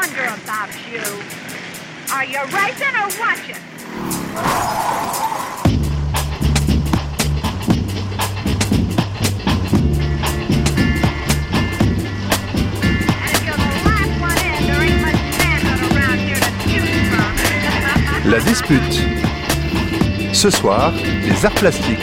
wonder about you. Are you racing or watching? La dispute. Ce soir, les arts plastiques.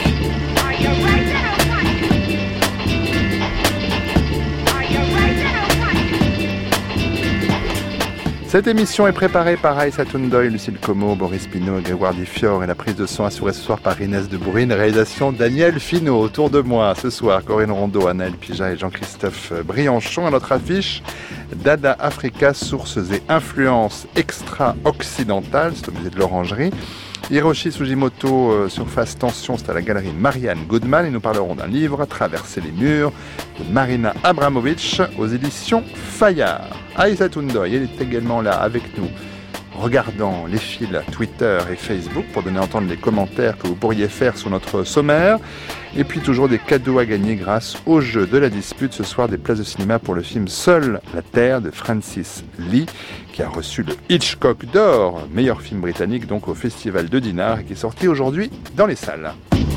Cette émission est préparée par Aïssa Toundoy, Lucille Como, Boris Pinault, Grégoire Difior et la prise de son assurée ce soir par Inès de Bourrine, réalisation Daniel Finot. Autour de moi ce soir, Corinne Rondeau, Anaël Pija et Jean-Christophe Brianchon. À notre affiche, Dada Africa, sources et influences extra-occidentales, c'est au musée de l'Orangerie. Hiroshi Sugimoto, Surface Tension, c'est à la galerie Marianne Goodman. Et nous parlerons d'un livre, Traverser les murs, de Marina Abramovic, aux éditions Fayard. Aïssa Toundoy, elle est également là avec nous, regardant les fils Twitter et Facebook pour donner à entendre les commentaires que vous pourriez faire sur notre sommaire. Et puis toujours des cadeaux à gagner grâce au jeu de la dispute. Ce soir, des places de cinéma pour le film Seule la Terre de Francis Lee, qui a reçu le Hitchcock d'or, meilleur film britannique donc au Festival de Dinard, et qui est sorti aujourd'hui dans les salles.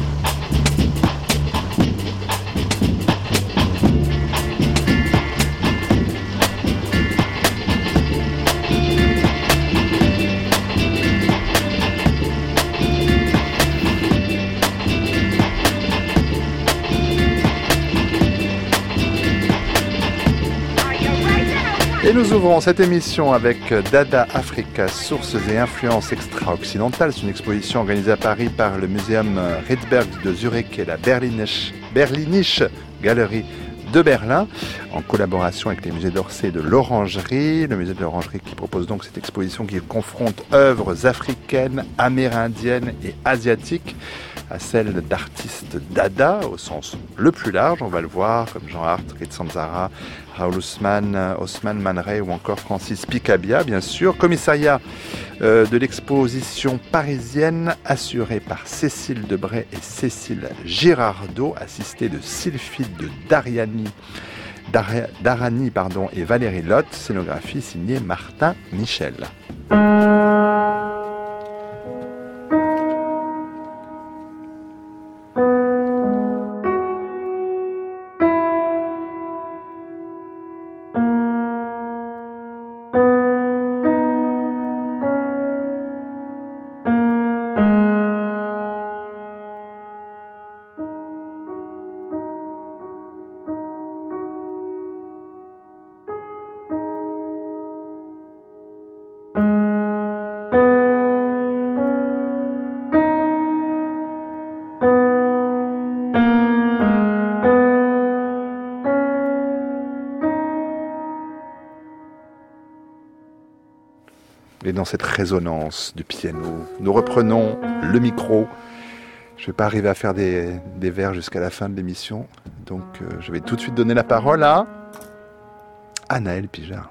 Et nous ouvrons cette émission avec Dada Africa, sources et influences extra-occidentales. C'est une exposition organisée à Paris par le Muséum Rydberg de Zurich et la Berlinische Galerie de Berlin, en collaboration avec les musées d'Orsay et de l'Orangerie. Le musée de l'Orangerie qui propose donc cette exposition qui confronte œuvres africaines, amérindiennes et asiatiques à celles d'artistes dada au sens le plus large, on va le voir, comme Jean Hart, Ritsanzara, Raoul Osman Man Ray ou encore Francis Picabia, bien sûr. Commissariat de l'exposition parisienne assuré par Cécile Debray et Cécile Girardot, assistée de Sylphide Darani et Valérie Lotte, scénographie signée Martin Michel. Et dans cette résonance du piano, nous reprenons le micro. Je ne vais pas arriver à faire des vers jusqu'à la fin de l'émission. Donc je vais tout de suite donner la parole à Anaël Pija.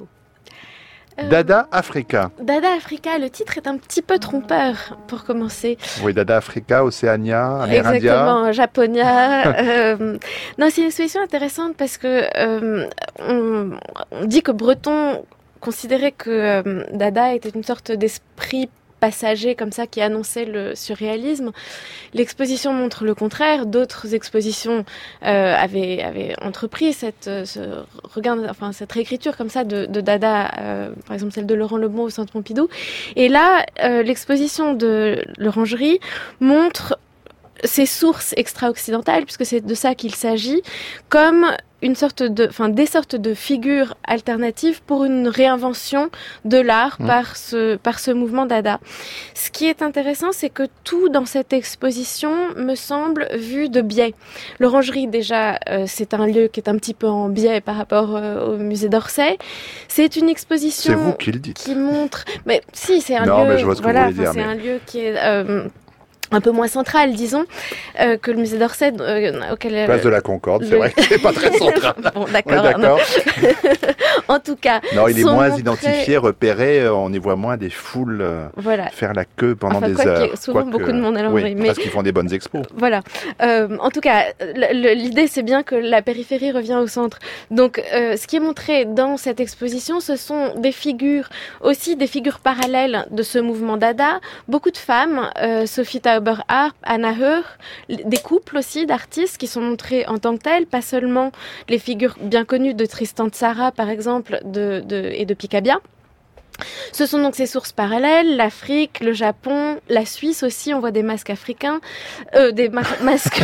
Dada Africa. Dada Africa, le titre est un petit peu trompeur pour commencer. Oui, Dada Africa, Océania, Amérindia. Exactement, Japonia. Non, c'est une exposition intéressante parce que on dit que Breton considérait que Dada était une sorte d'esprit passager comme ça qui annonçait le surréalisme. L'exposition montre le contraire. D'autres expositions avaient entrepris cette réécriture comme ça de Dada, par exemple celle de Laurent Lebon au Centre Pompidou. Et là, l'exposition de l'Orangerie montre ces sources extra-occidentales, puisque c'est de ça qu'il s'agit, comme des sortes de figures alternatives pour une réinvention de l'art par ce mouvement Dada. Ce qui est intéressant, c'est que tout dans cette exposition me semble vu de biais. L'Orangerie, déjà, c'est un lieu qui est un petit peu en biais par rapport au musée d'Orsay. C'est une exposition... C'est vous qui le dites. Qui montre... Mais si, c'est un lieu... Non, mais je vois ce que vous voulez dire. C'est un lieu qui est... un peu moins centrale, disons, que le musée d'Orsay, auquel... Place de la Concorde, c'est vrai que c'est pas très central. Bon, d'accord. En tout cas... Non, il est moins identifié, repéré, on y voit moins des foules faire la queue pendant des heures. Il y a souvent beaucoup de monde à l'Hongrie. Oui, parce qu'ils font des bonnes expos. Voilà. En tout cas, l'idée, c'est bien que la périphérie revient au centre. Donc, ce qui est montré dans cette exposition, ce sont des figures parallèles de ce mouvement Dada. Beaucoup de femmes, Sophie Tauber-Arp, Anna Heur, des couples aussi d'artistes qui sont montrés en tant que tels, pas seulement les figures bien connues de Tristan Tzara, par exemple, et de Picabia. Ce sont donc ces sources parallèles, l'Afrique, le Japon, la Suisse aussi, on voit des masques africains, des masques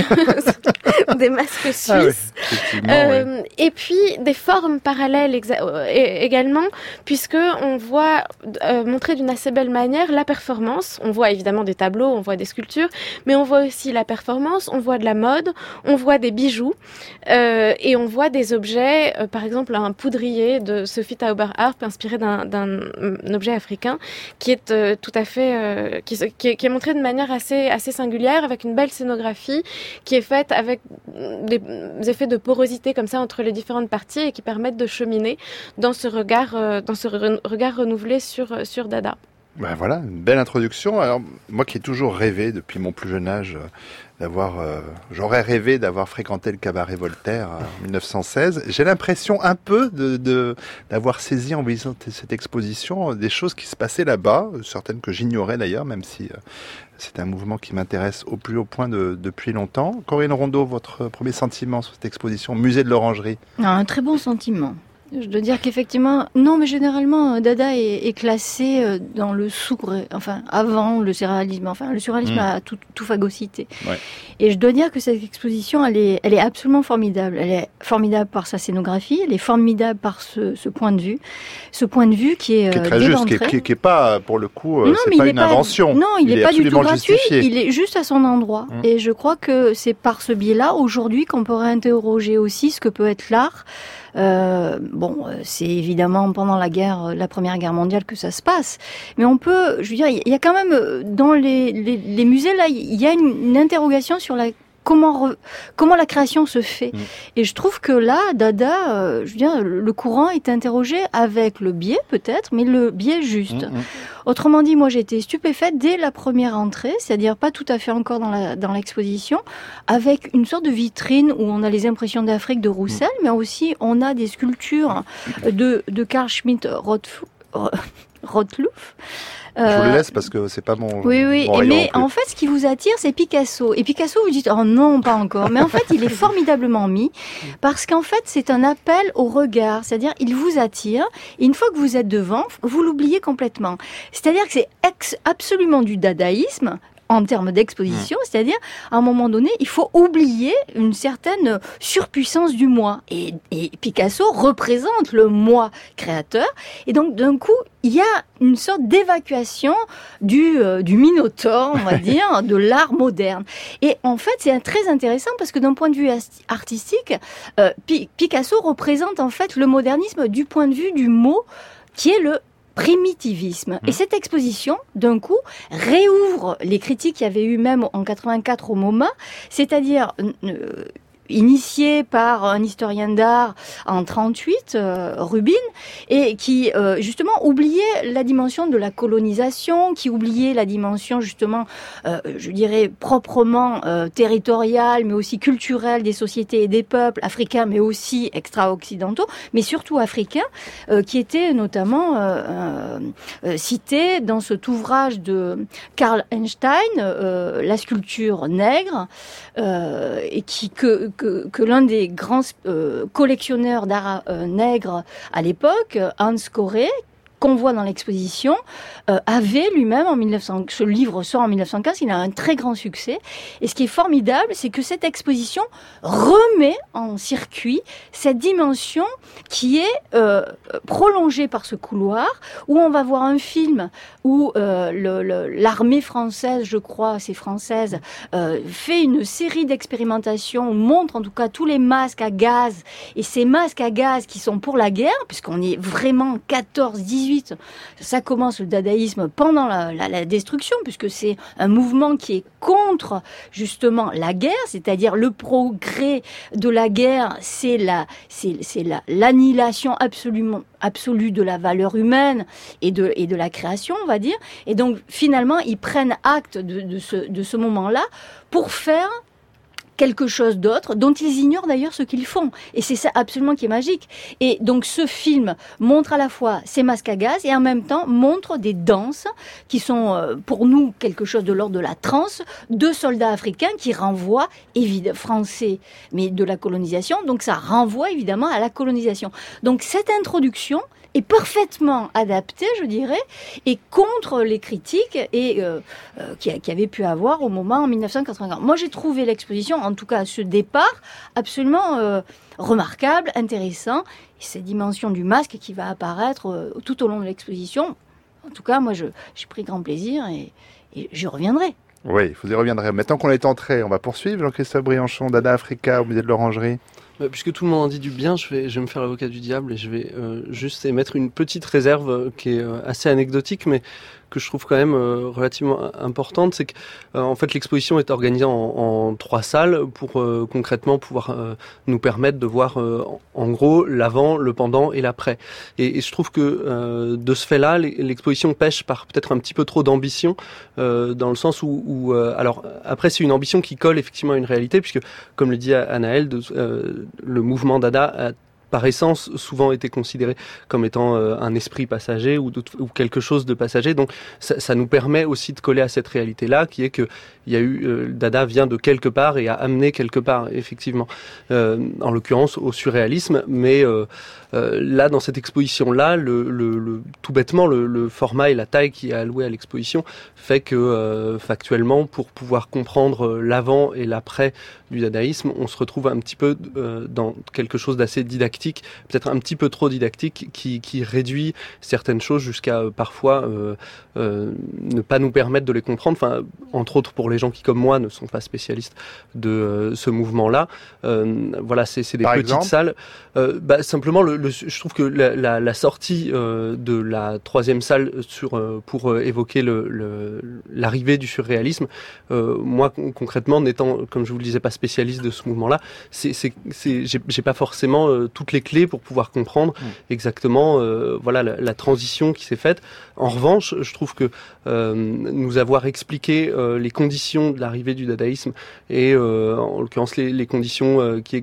suisses, et puis des formes parallèles également, puisque on voit montrer d'une assez belle manière la performance. On voit évidemment des tableaux, on voit des sculptures, mais on voit aussi la performance, on voit de la mode, on voit des bijoux, et on voit des objets, par exemple un poudrier de Sophie Tauber-Arp inspiré d'un objet africain qui est tout à fait qui est montré de manière assez singulière, avec une belle scénographie qui est faite avec des effets de porosité comme ça entre les différentes parties et qui permettent de cheminer dans ce regard renouvelé sur Dada. Ben voilà, une belle introduction. Alors, moi qui ai toujours rêvé depuis mon plus jeune âge j'aurais rêvé d'avoir fréquenté le cabaret Voltaire en 1916. J'ai l'impression un peu d'avoir saisi en visitant cette exposition des choses qui se passaient là-bas, certaines que j'ignorais d'ailleurs, même si c'est un mouvement qui m'intéresse au plus haut point depuis longtemps. Corinne Rondeau, votre premier sentiment sur cette exposition Musée de l'Orangerie? Un très bon sentiment. Je dois dire qu'effectivement, non, mais généralement, Dada est classé dans le avant le surréalisme. Enfin, le surréalisme a tout phagocyté. Ouais. Et je dois dire que cette exposition, elle est absolument formidable. Elle est formidable par sa scénographie, elle est formidable par ce point de vue. Ce point de vue qui est très juste, qui est pas, pour le coup, c'est pas une invention. Non, il est pas du tout gratuit, il est juste à son endroit. Et je crois que c'est par ce biais-là, aujourd'hui, qu'on peut réinterroger aussi ce que peut être l'art. C'est évidemment pendant la Première Guerre mondiale que ça se passe. Mais on peut, je veux dire, il y a quand même, dans les musées, là, il y a une interrogation sur comment la création se fait. Et je trouve que là, Dada, je veux dire, le courant est interrogé avec le biais peut-être, mais le biais juste. Autrement dit, moi j'ai été stupéfaite dès la première entrée, c'est-à-dire pas tout à fait encore dans l'exposition, avec une sorte de vitrine où on a les impressions d'Afrique de Roussel, mais aussi on a des sculptures de Carl Schmitt-Rottluff. Je vous le laisse parce que c'est pas mon. Oui. Mais en fait, ce qui vous attire, c'est Picasso. Et Picasso, vous dites, oh non, pas encore. Mais en fait, il est formidablement mis parce qu'en fait, c'est un appel au regard. C'est-à-dire, il vous attire. Et une fois que vous êtes devant, vous l'oubliez complètement. C'est-à-dire que c'est absolument du dadaïsme. En termes d'exposition, c'est-à-dire, à un moment donné, il faut oublier une certaine surpuissance du moi. Et Picasso représente le moi créateur. Et donc, d'un coup, il y a une sorte d'évacuation du Minotaure, on va dire, de l'art moderne. Et en fait, c'est très intéressant parce que d'un point de vue artistique, Picasso représente en fait le modernisme du point de vue du mot qui est le primitivisme. Et cette exposition, d'un coup, réouvre les critiques qu'il y avait eu même en 84 au MoMA, c'est-à-dire initié par un historien d'art en 38, Rubin, et qui justement oubliait la dimension de la colonisation, qui oubliait la dimension justement, je dirais proprement territoriale, mais aussi culturelle des sociétés et des peuples africains, mais aussi extra-occidentaux, mais surtout africains, qui étaient notamment cités dans cet ouvrage de Karl Einstein, La sculpture nègre, et que l'un des grands collectionneurs d'art nègre à l'époque, Hans Coré, qu'on voit dans l'exposition, avait lui-même ce livre sort en 1915, il a un très grand succès. Et ce qui est formidable, c'est que cette exposition remet en circuit cette dimension qui est prolongée par ce couloir, où on va voir un film où l'armée française, je crois, c'est française, fait une série d'expérimentations, montre en tout cas tous les masques à gaz, et ces masques à gaz qui sont pour la guerre, puisqu'on est vraiment 14-18 18, ça commence le dadaïsme pendant la destruction, puisque c'est un mouvement qui est contre justement la guerre, c'est-à-dire le progrès de la guerre, c'est l'annihilation absolue de la valeur humaine et de la création, on va dire. Et donc finalement, ils prennent acte de ce moment-là pour faire quelque chose d'autre, dont ils ignorent d'ailleurs ce qu'ils font. Et c'est ça absolument qui est magique. Et donc ce film montre à la fois ces masques à gaz et en même temps montre des danses qui sont pour nous quelque chose de l'ordre de la transe, de soldats africains qui renvoient, évidemment, français, mais de la colonisation. Donc ça renvoie évidemment à la colonisation. Donc cette introduction est parfaitement adapté, je dirais, et contre les critiques qui avaient pu avoir au moment en 1980. Moi, j'ai trouvé l'exposition, en tout cas ce départ, absolument remarquable, intéressant. Et cette dimension du masque qui va apparaître tout au long de l'exposition, en tout cas, moi, j'ai pris grand plaisir et je reviendrai. Oui, vous y reviendrez. Maintenant qu'on est entré, on va poursuivre. Jean-Christophe Briançon, Dada Africa, au musée de l'Orangerie. Puisque tout le monde en dit du bien, je vais me faire l'avocat du diable et je vais juste émettre une petite réserve qui est assez anecdotique, mais que je trouve quand même relativement importante. C'est que en fait l'exposition est organisée en 3 salles pour concrètement pouvoir nous permettre de voir en gros l'avant, le pendant et l'après. Et je trouve que de ce fait-là, l'exposition pêche par peut-être un petit peu trop d'ambition, dans le sens où alors après c'est une ambition qui colle effectivement à une réalité, puisque comme le dit Anaël, le mouvement Dada a par essence souvent été considéré comme étant un esprit passager ou quelque chose de passager. Donc ça nous permet aussi de coller à cette réalité-là, qui est que il y a eu Dada vient de quelque part et a amené quelque part, effectivement, en l'occurrence au surréalisme. Mais là, dans cette exposition-là, tout bêtement, le format et la taille qui est allouée à l'exposition fait que factuellement, pour pouvoir comprendre l'avant et l'après du dadaïsme, on se retrouve un petit peu dans quelque chose d'assez didactique, peut-être un petit peu trop didactique, qui réduit certaines choses jusqu'à parfois ne pas nous permettre de les comprendre. Enfin, entre autres pour les gens qui, comme moi, ne sont pas spécialistes de ce mouvement-là. Voilà, c'est des petites salles. Simplement, je trouve que la sortie de la 3e salle pour évoquer l'arrivée du surréalisme, moi concrètement, n'étant, comme je vous le disais, pas spécialiste de ce mouvement-là, j'ai pas forcément toutes les clés pour pouvoir comprendre exactement voilà la transition qui s'est faite. En revanche, je trouve que nous avoir expliqué les conditions de l'arrivée du dadaïsme et en l'occurrence les conditions qui est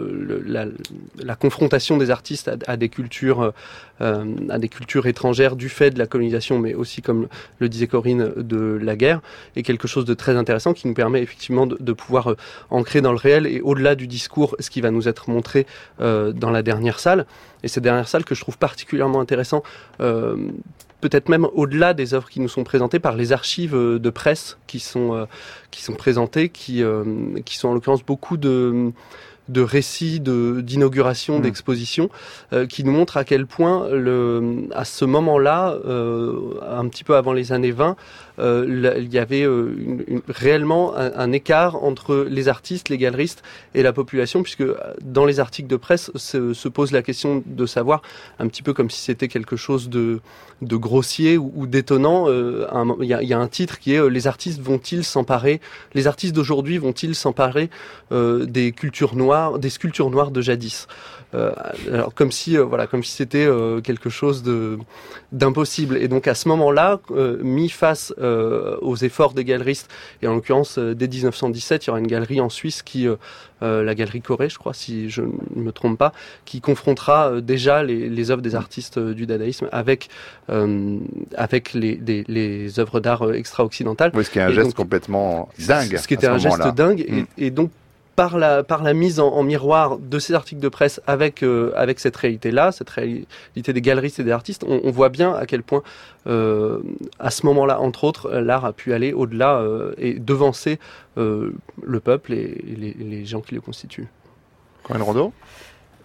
la confrontation des artistes à des cultures étrangères du fait de la colonisation, mais aussi, comme le disait Corinne, de la guerre, est quelque chose de très intéressant qui nous permet effectivement de pouvoir ancrer dans le réel et au-delà du discours ce qui va nous être montré dans la dernière salle. Et cette dernière salle que je trouve particulièrement intéressant, peut-être même au-delà des œuvres qui nous sont présentées, par les archives de presse qui sont présentées, qui sont en l'occurrence beaucoup de récits d'inauguration, d'exposition, qui nous montrent à quel point à ce moment-là, un petit peu avant les années 20, il y avait réellement un écart entre les artistes, les galeristes et la population, puisque dans les articles de presse se pose la question de savoir, un petit peu comme si c'était quelque chose de grossier ou d'étonnant. Il y a un titre qui est les artistes d'aujourd'hui vont-ils s'emparer des sculptures noires de jadis. Alors comme si c'était quelque chose d'impossible. Et donc à ce moment-là, mis face aux efforts des galeristes, et en l'occurrence dès 1917, il y aura une galerie en Suisse la galerie Corée, je crois, si je ne me trompe pas, qui confrontera déjà les œuvres des artistes du dadaïsme avec les œuvres d'art extra-occidentales. Oui, ce qui est un geste complètement dingue. Ce qui était un geste dingue, et donc par la mise en miroir de ces articles de presse avec cette réalité-là, cette réalité des galeristes et des artistes, on voit bien à quel point, à ce moment-là, entre autres, l'art a pu aller au-delà et devancer le peuple et les gens qui le constituent. Corinne Rondeau ?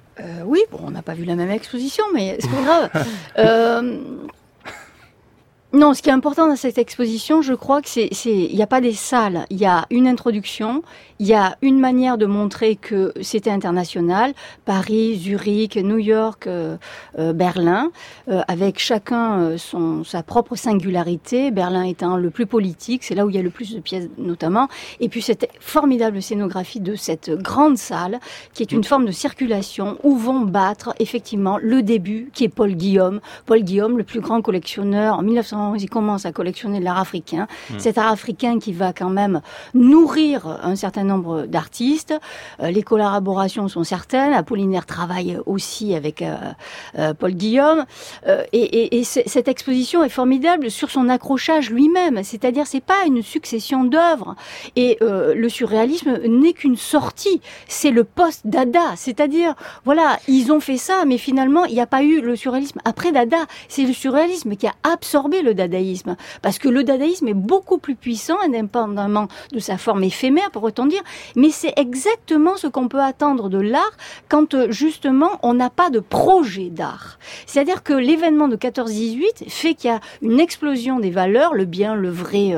Oui, bon, on n'a pas vu la même exposition, mais c'est pas grave. Non, ce qui est important dans cette exposition, je crois que il n'y a pas des salles, il y a une introduction, il y a une manière de montrer que c'était international, Paris, Zurich, New York, Berlin, avec chacun sa propre singularité, Berlin étant le plus politique, c'est là où il y a le plus de pièces notamment, et puis cette formidable scénographie de cette grande salle, qui est une forme de circulation, où vont battre effectivement le début, qui est Paul Guillaume. Paul Guillaume, le plus grand collectionneur, en 1911, il commence à collectionner de l'art africain. Cet art africain qui va quand même nourrir un certain nombre d'artistes. Les collaborations sont certaines. Apollinaire travaille aussi avec Paul Guillaume. Et cette exposition est formidable sur son accrochage lui-même. C'est-à-dire, c'est pas une succession d'œuvres. Et le surréalisme n'est qu'une sortie. C'est le post-Dada. C'est-à-dire, voilà, ils ont fait ça, mais finalement, il n'y a pas eu le surréalisme après Dada. C'est le surréalisme qui a absorbé le dadaïsme. Parce que le dadaïsme est beaucoup plus puissant, indépendamment de sa forme éphémère, pourrait-on dire, mais c'est exactement ce qu'on peut attendre de l'art quand, justement, on n'a pas de projet d'art. C'est-à-dire que l'événement de 14-18 fait qu'il y a une explosion des valeurs, le bien, le vrai,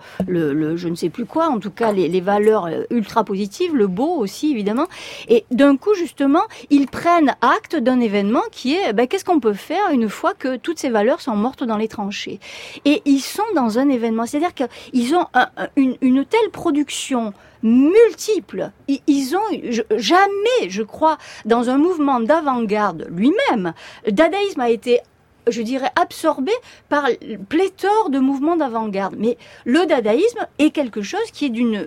le je ne sais plus quoi, en tout cas, les valeurs ultra positives, le beau aussi, évidemment. Et d'un coup, justement, ils prennent acte d'un événement qui est, qu'est-ce qu'on peut faire une fois que toutes ces valeurs sont mortes dans les tranchées? Et ils sont dans un événement, c'est-à-dire qu'ils ont une telle production multiple. Ils ont jamais, je crois, dans un mouvement d'avant-garde lui-même, le dadaïsme a été, je dirais, absorbé par pléthore de mouvements d'avant-garde. Mais le dadaïsme est quelque chose qui est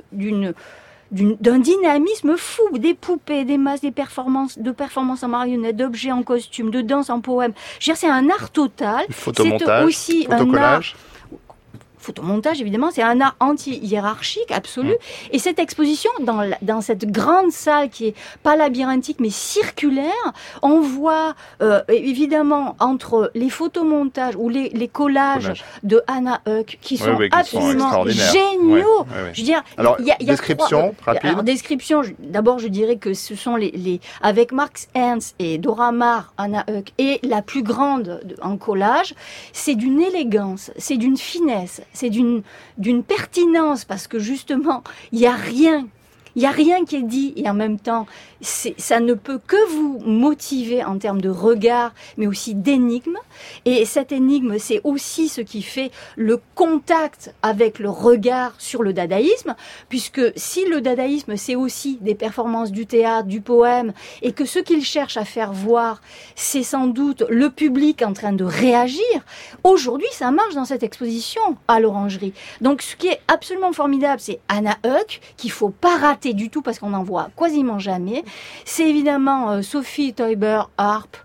d'un dynamisme fou, des poupées, des masques, des performances en marionnettes, d'objets en costume, de danse en poème. Je veux dire, c'est un art total. Photomontage, c'est aussi photocollage. Photomontage, évidemment, c'est un art anti-hiérarchique absolu. Et cette exposition, dans cette grande salle qui est pas labyrinthique, mais circulaire, on voit évidemment entre les photomontages ou les collages de Anna Huck qui sont absolument géniaux. Je veux dire, alors, il y a description rapide. Alors, description, d'abord, je dirais que ce sont avec Marx Ernst et Dora Maar, Anna Huck, et la plus grande en collage, c'est d'une élégance, c'est d'une finesse, c'est d'une pertinence, parce que justement, il n'y a rien qui est dit, et en même temps, ça ne peut que vous motiver en termes de regard, mais aussi d'énigme. Et cette énigme, c'est aussi ce qui fait le contact avec le regard sur le dadaïsme, puisque si le dadaïsme, c'est aussi des performances du théâtre, du poème, et que ce qu'il cherche à faire voir, c'est sans doute le public en train de réagir, aujourd'hui, ça marche dans cette exposition à l'Orangerie. Donc, ce qui est absolument formidable, c'est Anna Huck, qu'il faut pas rater du tout parce qu'on n'en voit quasiment jamais. C'est évidemment Sophie Teuber-Harp.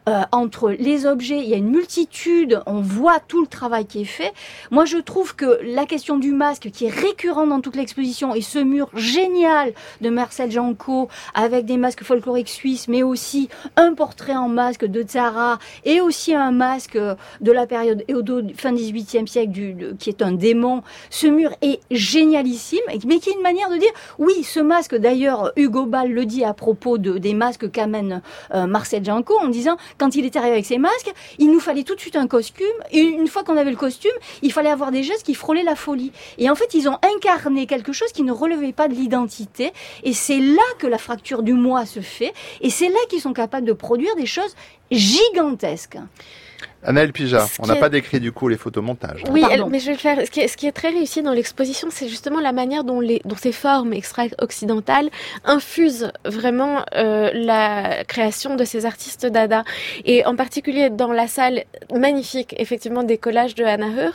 Entre les objets, il y a une multitude, on voit tout le travail qui est fait. Moi, je trouve que la question du masque, qui est récurrent dans toute l'exposition, et ce mur génial de Marcel Janco, avec des masques folkloriques suisses, mais aussi un portrait en masque de Tzara, et aussi un masque de la période Edo, fin 18e siècle, qui est un démon. Ce mur est génialissime, mais qui est une manière de dire, oui, ce masque, d'ailleurs, Hugo Ball le dit à propos des masques qu'amène Marcel Janco, en disant, quand il était arrivé avec ses masques, il nous fallait tout de suite un costume. Et une fois qu'on avait le costume, il fallait avoir des gestes qui frôlaient la folie. Et en fait, ils ont incarné quelque chose qui ne relevait pas de l'identité. Et c'est là que la fracture du moi se fait. Et c'est là qu'ils sont capables de produire des choses gigantesques. Anaëlle Pijat, on n'a pas décrit du coup les photomontages. Oui, mais je vais le faire. Ce qui est très réussi dans l'exposition, c'est justement la manière dont ces formes extra-occidentales infusent vraiment la création de ces artistes dada. Et en particulier dans la salle magnifique, effectivement, des collages de Anna Huck.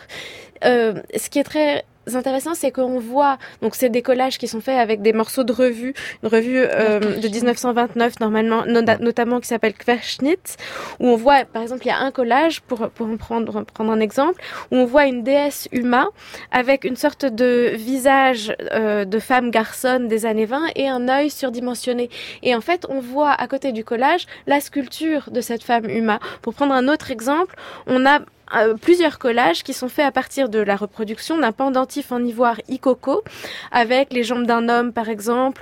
Ce qui est très intéressant, c'est qu'on voit, donc c'est des collages qui sont faits avec des morceaux de revue, une revue de 1929 normalement, notamment qui s'appelle Querschnitt, où on voit, par exemple, il y a un collage, pour en prendre un exemple, où on voit une déesse Uma avec une sorte de visage de femme garçonne des années 20 et un œil surdimensionné. Et en fait, on voit à côté du collage la sculpture de cette femme Uma. Pour prendre un autre exemple, on a plusieurs collages qui sont faits à partir de la reproduction d'un pendentif en ivoire Ikoko, avec les jambes d'un homme par exemple,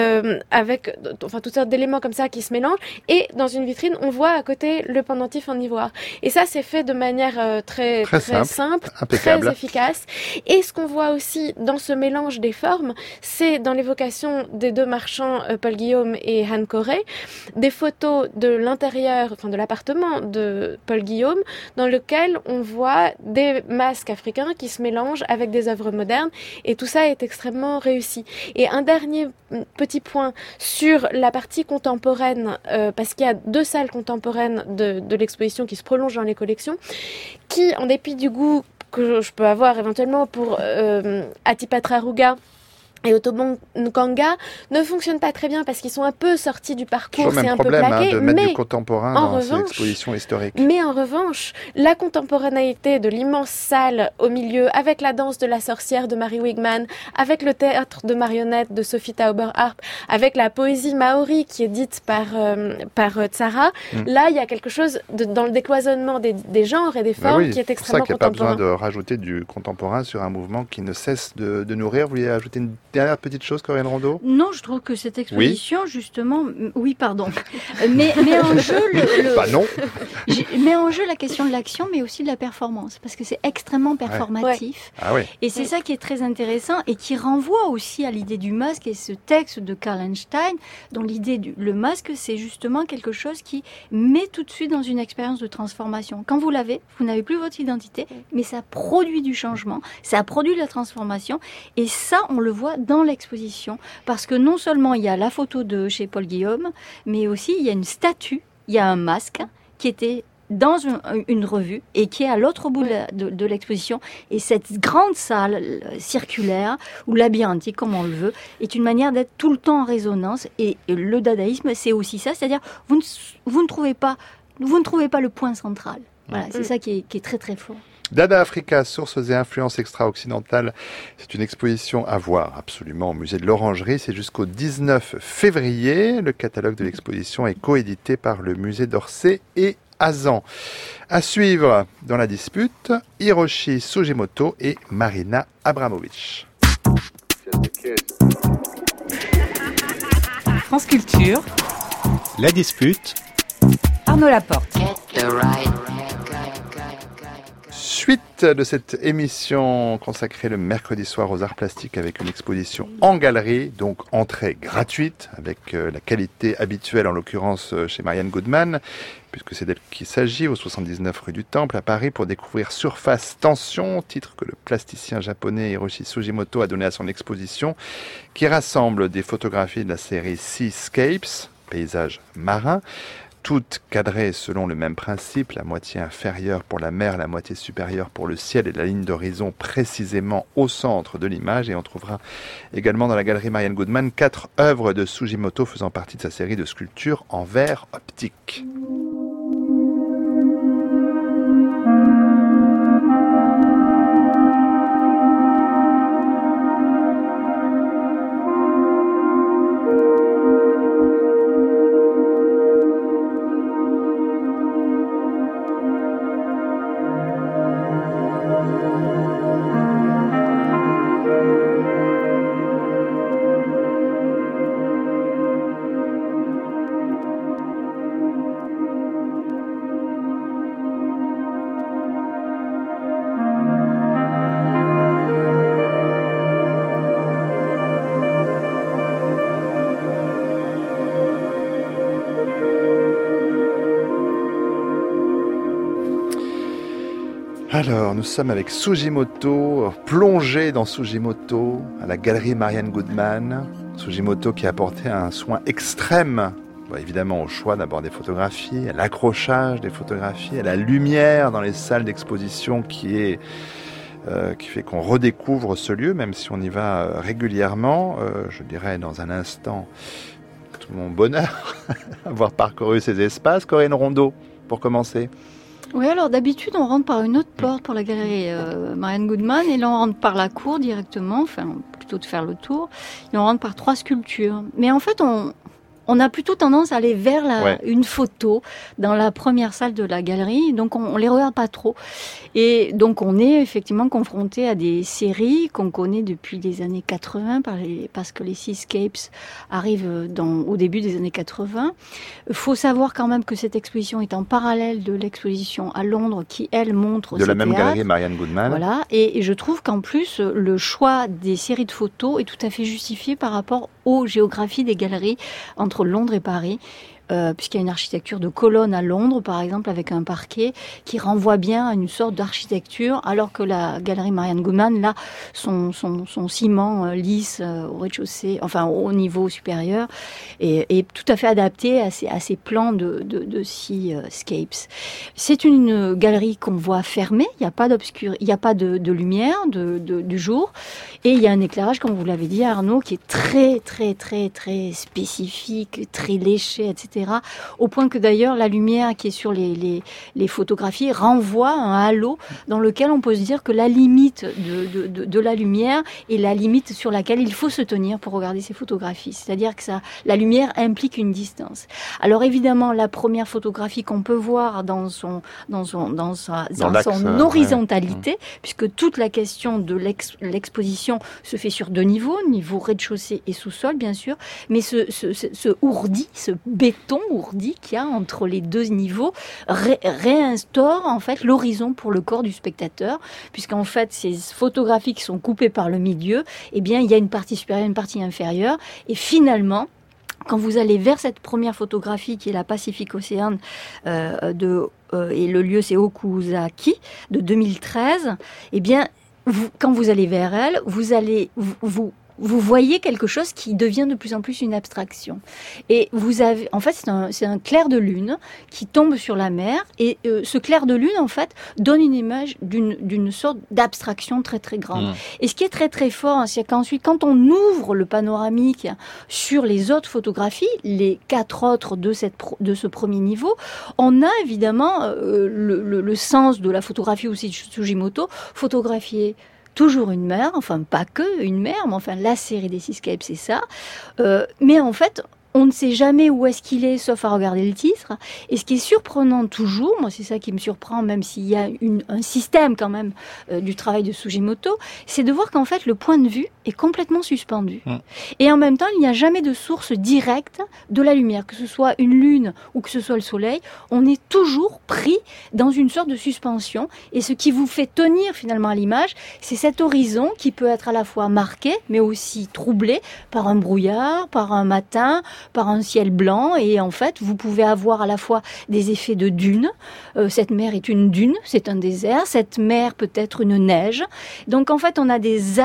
avec toutes sortes d'éléments comme ça qui se mélangent, et dans une vitrine on voit à côté le pendentif en ivoire. Et ça c'est fait de manière très simple, très efficace. Et ce qu'on voit aussi dans ce mélange des formes, c'est dans l'évocation des deux marchands Paul Guillaume et Han Corey, des photos de l'intérieur, de l'appartement de Paul Guillaume, dans lequel on voit des masques africains qui se mélangent avec des œuvres modernes, et tout ça est extrêmement réussi. Et un dernier petit point sur la partie contemporaine, parce qu'il y a 2 salles contemporaines de l'exposition qui se prolongent dans les collections, qui, en dépit du goût que je peux avoir éventuellement pour Atipatra Ruga et Otobong Nkanga, ne fonctionnent pas très bien parce qu'ils sont un peu sortis du parcours, c'est un peu plaqué. De mettre du contemporain dans ces expositions historiques. Mais en revanche, la contemporanéité de l'immense salle au milieu, avec la danse de la sorcière de Mary Wigman, avec le théâtre de marionnettes de Sophie Tauber-Harp, avec la poésie maori qui est dite par Tsara, là il y a quelque chose dans le décloisonnement des genres et des formes qui est extrêmement contemporain. C'est pour ça qu'il n'y a pas besoin de rajouter du contemporain sur un mouvement qui ne cesse de nourrir. Vous vouliez ajouter une dernière petite chose, Corinne Rondeau ? Non, je trouve que cette exposition, justement... Oui, pardon. Mais en jeu... non. met en jeu la question de l'action, mais aussi de la performance, parce que c'est extrêmement performatif. Ouais. Ah ouais. Et c'est ça qui est très intéressant, et qui renvoie aussi à l'idée du masque, et ce texte de Karl Einstein, dont l'idée le masque, c'est justement quelque chose qui met tout de suite dans une expérience de transformation. Quand vous l'avez, vous n'avez plus votre identité, mais ça produit du changement, ça produit de la transformation, et ça, on le voit dans l'exposition, parce que non seulement il y a la photo de chez Paul Guillaume, mais aussi il y a une statue, il y a un masque qui était dans une revue et qui est à l'autre bout de l'exposition. Et cette grande salle circulaire ou labyrinthique, comme on le veut, est une manière d'être tout le temps en résonance. Et le dadaïsme, c'est aussi ça, c'est-à-dire vous ne trouvez pas le point central. Voilà, c'est ça qui est très très fort. Dada Africa, sources et influences extra-occidentales, c'est une exposition à voir absolument au musée de l'Orangerie. C'est jusqu'au 19 février. Le catalogue de l'exposition est coédité par le musée d'Orsay et Azan. À suivre dans la dispute, Hiroshi Sugimoto et Marina Abramovic. France Culture. La dispute. Arnaud Laporte. Suite de cette émission consacrée le mercredi soir aux arts plastiques avec une exposition en galerie, donc entrée gratuite avec la qualité habituelle en l'occurrence chez Marianne Goodman, puisque c'est d'elle qu'il s'agit, au 79 rue du Temple à Paris, pour découvrir Surface Tension, titre que le plasticien japonais Hiroshi Sugimoto a donné à son exposition, qui rassemble des photographies de la série Seascapes, paysages marins, toutes cadrées selon le même principe, la moitié inférieure pour la mer, la moitié supérieure pour le ciel et la ligne d'horizon précisément au centre de l'image. Et on trouvera également dans la galerie Marianne Goodman 4 œuvres de Sugimoto faisant partie de sa série de sculptures en verre optique. Alors, nous sommes avec Sugimoto, plongé dans Sugimoto, à la galerie Marianne Goodman. Sugimoto qui a apporté un soin extrême, évidemment au choix d'abord des photographies, à l'accrochage des photographies, à la lumière dans les salles d'exposition qui fait qu'on redécouvre ce lieu, même si on y va régulièrement. Je dirais dans un instant tout mon bonheur avoir parcouru ces espaces. Corinne Rondeau, pour commencer. Oui, alors d'habitude, on rentre par une autre porte pour la galerie Marianne Goodman, et là, on rentre par la cour directement, enfin, plutôt de faire le tour, et on rentre par 3 sculptures. Mais en fait, on a plutôt tendance à aller vers une photo dans la première salle de la galerie, donc on les regarde pas trop. Et donc on est effectivement confronté à des séries qu'on connaît depuis les années 80, parce que les Seascapes arrivent au début des années 80. Il faut savoir quand même que cette exposition est en parallèle de l'exposition à Londres qui, elle, montre de la même galerie Marianne Goodman. Voilà, et je trouve qu'en plus, le choix des séries de photos est tout à fait justifié par rapport aux géographies des galeries entre Londres et Paris. Puisqu'il y a une architecture de colonnes à Londres, par exemple, avec un parquet qui renvoie bien à une sorte d'architecture, alors que la galerie Marianne Goodman, là, son ciment lisse au rez-de-chaussée, enfin au niveau supérieur, est tout à fait adapté à ces plans de seascapes. C'est une galerie qu'on voit fermée, il n'y a pas il n'y a pas de lumière du jour, et il y a un éclairage, comme vous l'avez dit, Arnaud, qui est très, très, très, très spécifique, très léché, etc. Au point que d'ailleurs la lumière qui est sur les photographies renvoie un halo dans lequel on peut se dire que la limite de la lumière est la limite sur laquelle il faut se tenir pour regarder ces photographies. C'est-à-dire que la lumière implique une distance. Alors évidemment, la première photographie qu'on peut voir dans son horizontalité, puisque toute la question de l'exposition se fait sur deux niveaux, niveau rez-de-chaussée et sous-sol bien sûr, mais ce ourdi, ce béton ourdi qu'il y a entre les deux niveaux réinstaure en fait l'horizon pour le corps du spectateur, puisqu'en fait ces photographies qui sont coupées par le milieu, eh bien il y a une partie supérieure, une partie inférieure, et finalement quand vous allez vers cette première photographie qui est la Pacific Ocean et le lieu c'est Okuzaki de 2013, eh bien quand vous allez vers elle, vous voyez quelque chose qui devient de plus en plus une abstraction. Et vous avez, en fait, c'est un clair de lune qui tombe sur la mer. Et ce clair de lune, en fait, donne une image d'une sorte d'abstraction très très grande. Et ce qui est très très fort, c'est qu'ensuite, quand on ouvre le panoramique sur les autres photographies, les 4 autres de ce premier niveau, on a évidemment le sens de la photographie aussi de Sugimoto, photographier toujours une mer, enfin pas que une mer, mais enfin la série des Seascapes c'est ça. Mais en fait, on ne sait jamais où est-ce qu'il est, sauf à regarder le titre. Et ce qui est surprenant toujours, moi c'est ça qui me surprend, même s'il y a un système quand même du travail de Sugimoto, c'est de voir qu'en fait le point de vue est complètement suspendu. Et en même temps, il n'y a jamais de source directe de la lumière, que ce soit une lune ou que ce soit le soleil. On est toujours pris dans une sorte de suspension. Et ce qui vous fait tenir finalement à l'image, c'est cet horizon qui peut être à la fois marqué, mais aussi troublé par un brouillard, par un matin, par un ciel blanc, et en fait vous pouvez avoir à la fois des effets de dune, cette mer est une dune, c'est un désert, cette mer peut être une neige, donc en fait on a des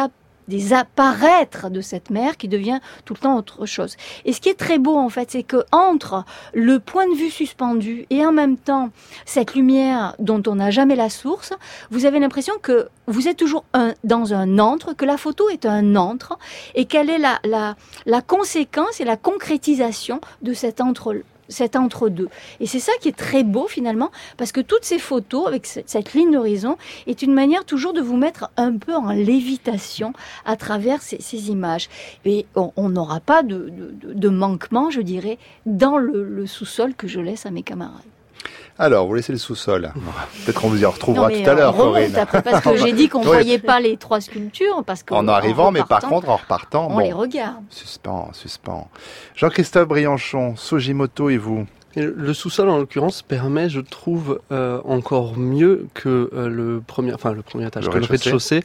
apparaîtres de cette mer qui devient tout le temps autre chose. Et ce qui est très beau en fait, c'est que entre le point de vue suspendu et en même temps cette lumière dont on n'a jamais la source, vous avez l'impression que vous êtes toujours dans un antre, que la photo est un antre et quelle est la conséquence et la concrétisation de cet entre-deux. Et c'est ça qui est très beau finalement, parce que toutes ces photos avec cette ligne d'horizon est une manière toujours de vous mettre un peu en lévitation à travers ces images. Et on n'aura pas de manquement, je dirais, dans le sous-sol que je laisse à mes camarades. Alors, vous laissez le sous-sol. Peut-être qu'on vous y retrouvera tout à l'heure, Corinne. Après, parce que j'ai dit qu'on ne voyait pas les 3 sculptures. Parce en arrivant, mais par contre, en repartant, on les regarde. Suspens. Jean-Christophe Brianchon, Sugimoto et vous? Et le sous-sol, en l'occurrence, permet, je trouve, encore mieux que le premier étage, que le rez-de-chaussée,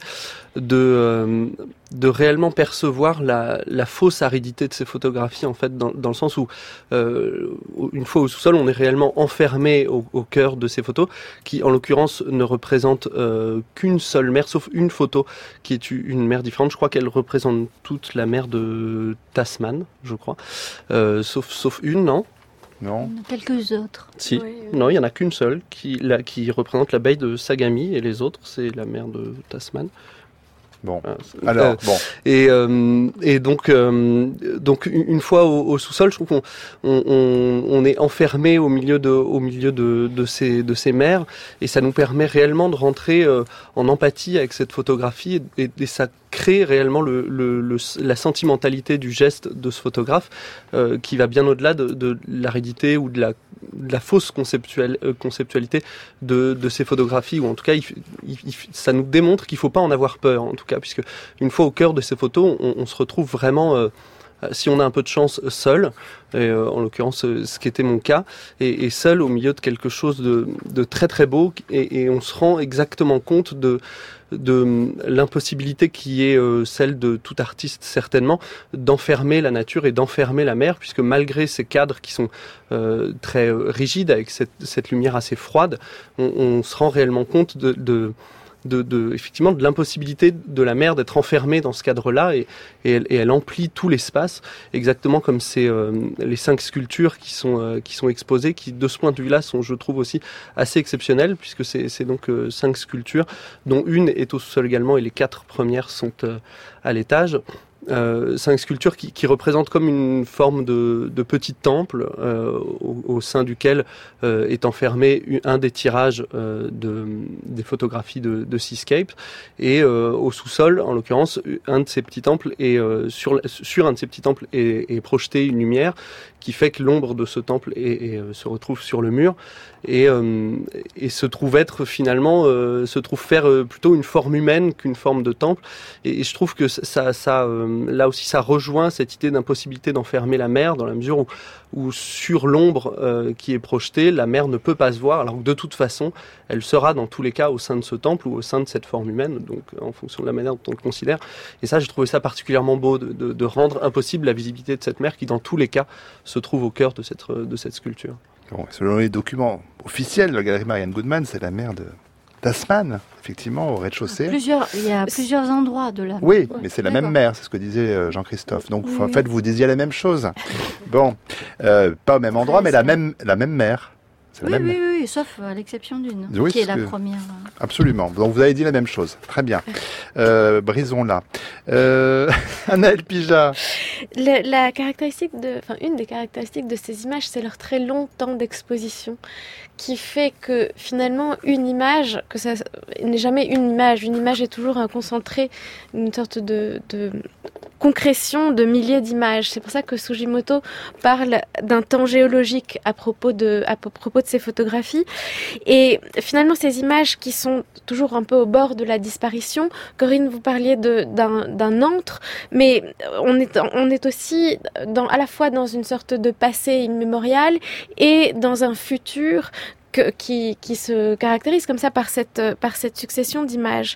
de réellement percevoir la fausse aridité de ces photographies, en fait, dans le sens où, une fois au sous-sol, on est réellement enfermé au cœur de ces photos, qui, en l'occurrence, ne représentent qu'une seule mer, sauf une photo qui est une mer différente. Je crois qu'elle représente toute la mer de Tasman, je crois, sauf une, non? Non. Quelques autres. Si. Oui. Non, il n'y en a qu'une seule qui représente la baie de Sagami et les autres, c'est la mer de Tasman. Bon. Alors, bon. Et donc une fois au sous-sol, je trouve qu'on est enfermé au milieu de ces mers, et ça nous permet réellement de rentrer en empathie avec cette photographie, et ça crée réellement la sentimentalité du geste de ce photographe, qui va bien au-delà de l'aridité ou de la fausse conceptualité de ces photographies, ou en tout cas ça nous démontre qu'il faut pas en avoir peur, en tout cas, puisque une fois au cœur de ces photos, on se retrouve vraiment, si on a un peu de chance, seul, et en l'occurrence ce qui était mon cas, et seul au milieu de quelque chose de très très beau, et on se rend exactement compte de l'impossibilité qui est celle de tout artiste certainement, d'enfermer la nature et d'enfermer la mer, puisque malgré ces cadres qui sont très rigides, avec cette lumière assez froide, on se rend réellement compte effectivement de l'impossibilité de la mer d'être enfermée dans ce cadre-là, et elle emplit tout l'espace, exactement comme les 5 sculptures qui sont exposées, qui de ce point de vue-là sont, je trouve, aussi assez exceptionnelles, puisque c'est donc 5 sculptures, dont une est au sous-sol également, et les 4 premières sont à l'étage. 5 sculptures qui représentent comme une forme de petit temple, au sein duquel est enfermé un des tirages des photographies de Seascape, et au sous-sol, en l'occurrence, un de ces petits temples, et sur un de ces petits temples est projetée une lumière qui fait que l'ombre de ce temple se retrouve sur le mur, et se trouve faire plutôt une forme humaine qu'une forme de temple, et je trouve que ça là aussi ça rejoint cette idée d'impossibilité d'enfermer la mer, dans la mesure où sur l'ombre qui est projetée, la mer ne peut pas se voir, alors que de toute façon elle sera dans tous les cas au sein de ce temple ou au sein de cette forme humaine, donc en fonction de la manière dont on le considère. Et ça, j'ai trouvé ça particulièrement beau, de rendre impossible la visibilité de cette mer qui dans tous les cas se trouve au cœur de cette sculpture. Bon, selon les documents officiels de la galerie Marianne Goodman, c'est la mer de Tasman, effectivement, au rez-de-chaussée. Il y a plusieurs endroits de la mer. Oui, mais c'est la même mer, c'est ce que disait Jean-Christophe. Donc, en fait, vous disiez la même chose. Bon, pas au même endroit, mais la même mer. Oui, sauf à l'exception d'une, qui est la première. Absolument. Donc, vous avez dit la même chose. Très bien. Brisons-la. Anaëlle Pijat. Une des caractéristiques de ces images, c'est leur très long temps d'exposition, qui fait que finalement une image, que ça n'est jamais une image est toujours un concentré, une sorte de concrétion de milliers d'images. C'est pour ça que Sugimoto parle d'un temps géologique à propos de ces photographies. Et finalement, ces images qui sont toujours un peu au bord de la disparition. Corinne, vous parliez d'un antre, mais on est aussi à la fois dans une sorte de passé immémorial et dans un futur qui se caractérise comme ça par cette succession d'images.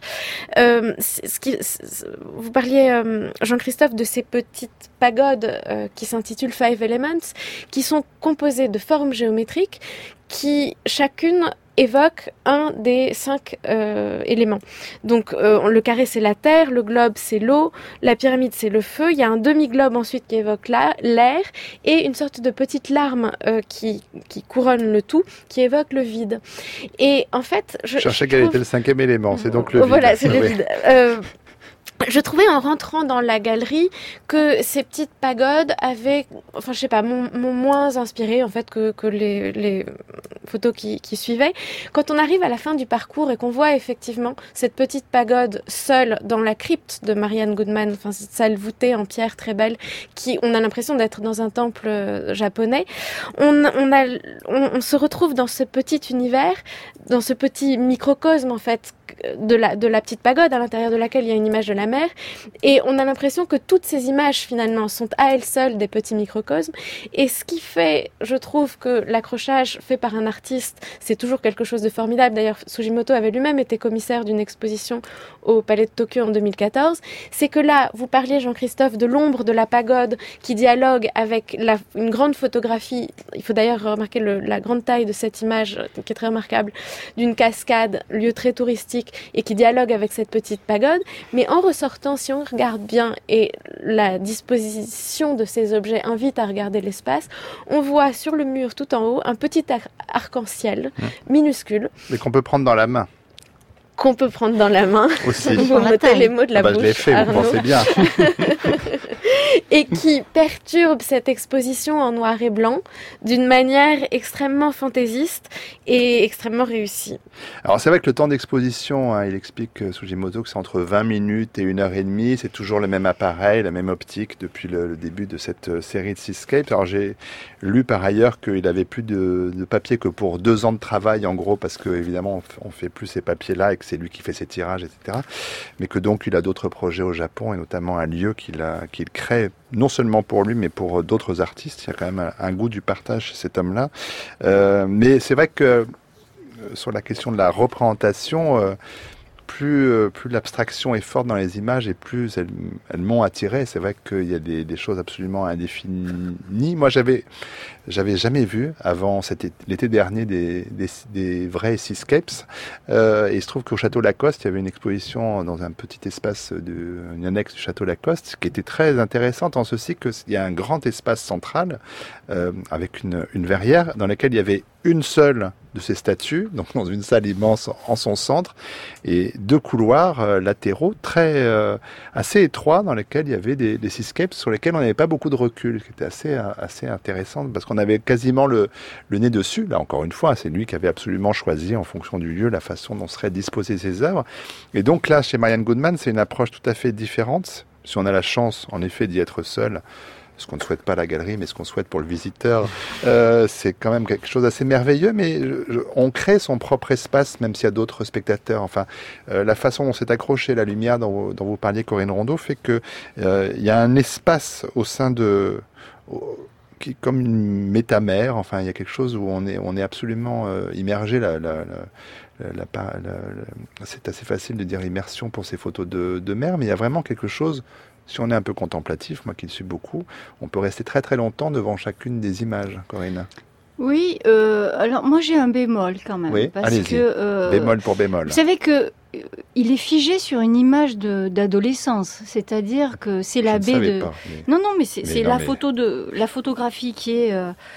Vous parliez, Jean-Christophe, de ces petites pagodes qui s'intitulent Five Elements, qui sont composées de formes géométriques qui chacune évoque un des 5 éléments. Donc le carré c'est la terre, le globe c'est l'eau, la pyramide c'est le feu, il y a un demi-globe ensuite qui évoque l'air, et une sorte de petite larme qui couronne le tout, qui évoque le vide. Et en fait, je cherchais quel était le 5e élément, c'est donc le vide. Voilà, c'est le vide. Je trouvais en rentrant dans la galerie que ces petites pagodes avaient, m'ont moins inspiré en fait que les photos qui suivaient. Quand on arrive à la fin du parcours et qu'on voit effectivement cette petite pagode seule dans la crypte de Marianne Goodman, cette salle voûtée en pierre très belle, on a l'impression d'être dans un temple japonais. On se retrouve dans ce petit univers, dans ce petit microcosme en fait de la petite pagode à l'intérieur de laquelle il y a une image de la mer, et on a l'impression que toutes ces images finalement sont à elles seules des petits microcosmes, et ce qui fait, je trouve, que l'accrochage fait par un artiste, c'est toujours quelque chose de formidable. D'ailleurs, Sugimoto avait lui-même été commissaire d'une exposition au Palais de Tokyo en 2014, c'est que là, vous parliez, Jean-Christophe, de l'ombre de la pagode qui dialogue avec une grande photographie. Il faut d'ailleurs remarquer la grande taille de cette image qui est très remarquable, d'une cascade, lieu très touristique, et qui dialogue avec cette petite pagode. Mais en ressortant, si on regarde bien, et la disposition de ces objets invite à regarder l'espace, on voit sur le mur tout en haut un petit arc-en-ciel minuscule. Mais qu'on peut prendre dans la main. qu'on peut prendre dans la main. Aussi. Vous mettez les mots de la bouche. Je l'ai fait, vous pensez bien. Et qui perturbe cette exposition en noir et blanc d'une manière extrêmement fantaisiste et extrêmement réussie. Alors c'est vrai que le temps d'exposition, il explique Sugimoto que c'est entre 20 minutes et 1h30, c'est toujours le même appareil, la même optique depuis le début de cette série de Seascapes. Alors j'ai lu par ailleurs qu'il avait plus de papier que pour 2 ans de travail en gros, parce que évidemment on fait plus ces papiers-là et que c'est lui qui fait ses tirages, etc. Mais que donc il a d'autres projets au Japon et notamment un lieu qu'il crée non seulement pour lui mais pour d'autres artistes. Il y a quand même un goût du partage chez cet homme-là. Mais c'est vrai que sur la question de la représentation, plus l'abstraction est forte dans les images et plus elles m'ont attiré. C'est vrai qu'il y a des choses absolument indéfinies. Moi, j'avais jamais vu avant l'été dernier des vrais seascapes. Et il se trouve qu'au Château Lacoste, il y avait une exposition dans un petit espace, une annexe du Château Lacoste, qui était très intéressante en ceci qu'il y a un grand espace central avec une verrière dans laquelle il y avait une seule de ces statues, donc dans une salle immense en son centre, et 2 couloirs latéraux assez étroits dans lesquels il y avait des seascapes sur lesquels on n'avait pas beaucoup de recul, ce qui était assez intéressant parce qu'on avait quasiment le nez dessus. Là encore une fois, c'est lui qui avait absolument choisi en fonction du lieu la façon dont seraient disposées ses œuvres. Et donc là, chez Marianne Goodman, c'est une approche tout à fait différente. Si on a la chance, en effet, d'y être seul, ce qu'on ne souhaite pas à la galerie, mais ce qu'on souhaite pour le visiteur, c'est quand même quelque chose d'assez merveilleux, mais on crée son propre espace, même s'il y a d'autres spectateurs. Enfin, la façon dont c'est accroché la lumière dont vous parliez, Corinne Rondeau, fait que il y a un espace au sein qui est comme une métamère. Enfin, il y a quelque chose où on est absolument immergé. C'est assez facile de dire immersion pour ces photos de mer, mais il y a vraiment quelque chose. Si on est un peu contemplatif, moi qui le suis beaucoup, on peut rester très très longtemps devant chacune des images, Corinne. Oui, alors moi j'ai un bémol quand même. Oui, parce allez-y. Que, bémol pour bémol. Vous savez que il est figé sur une image d'adolescence, c'est-à-dire que c'est la baie de. Pas, mais... Non, mais c'est la photographie qui est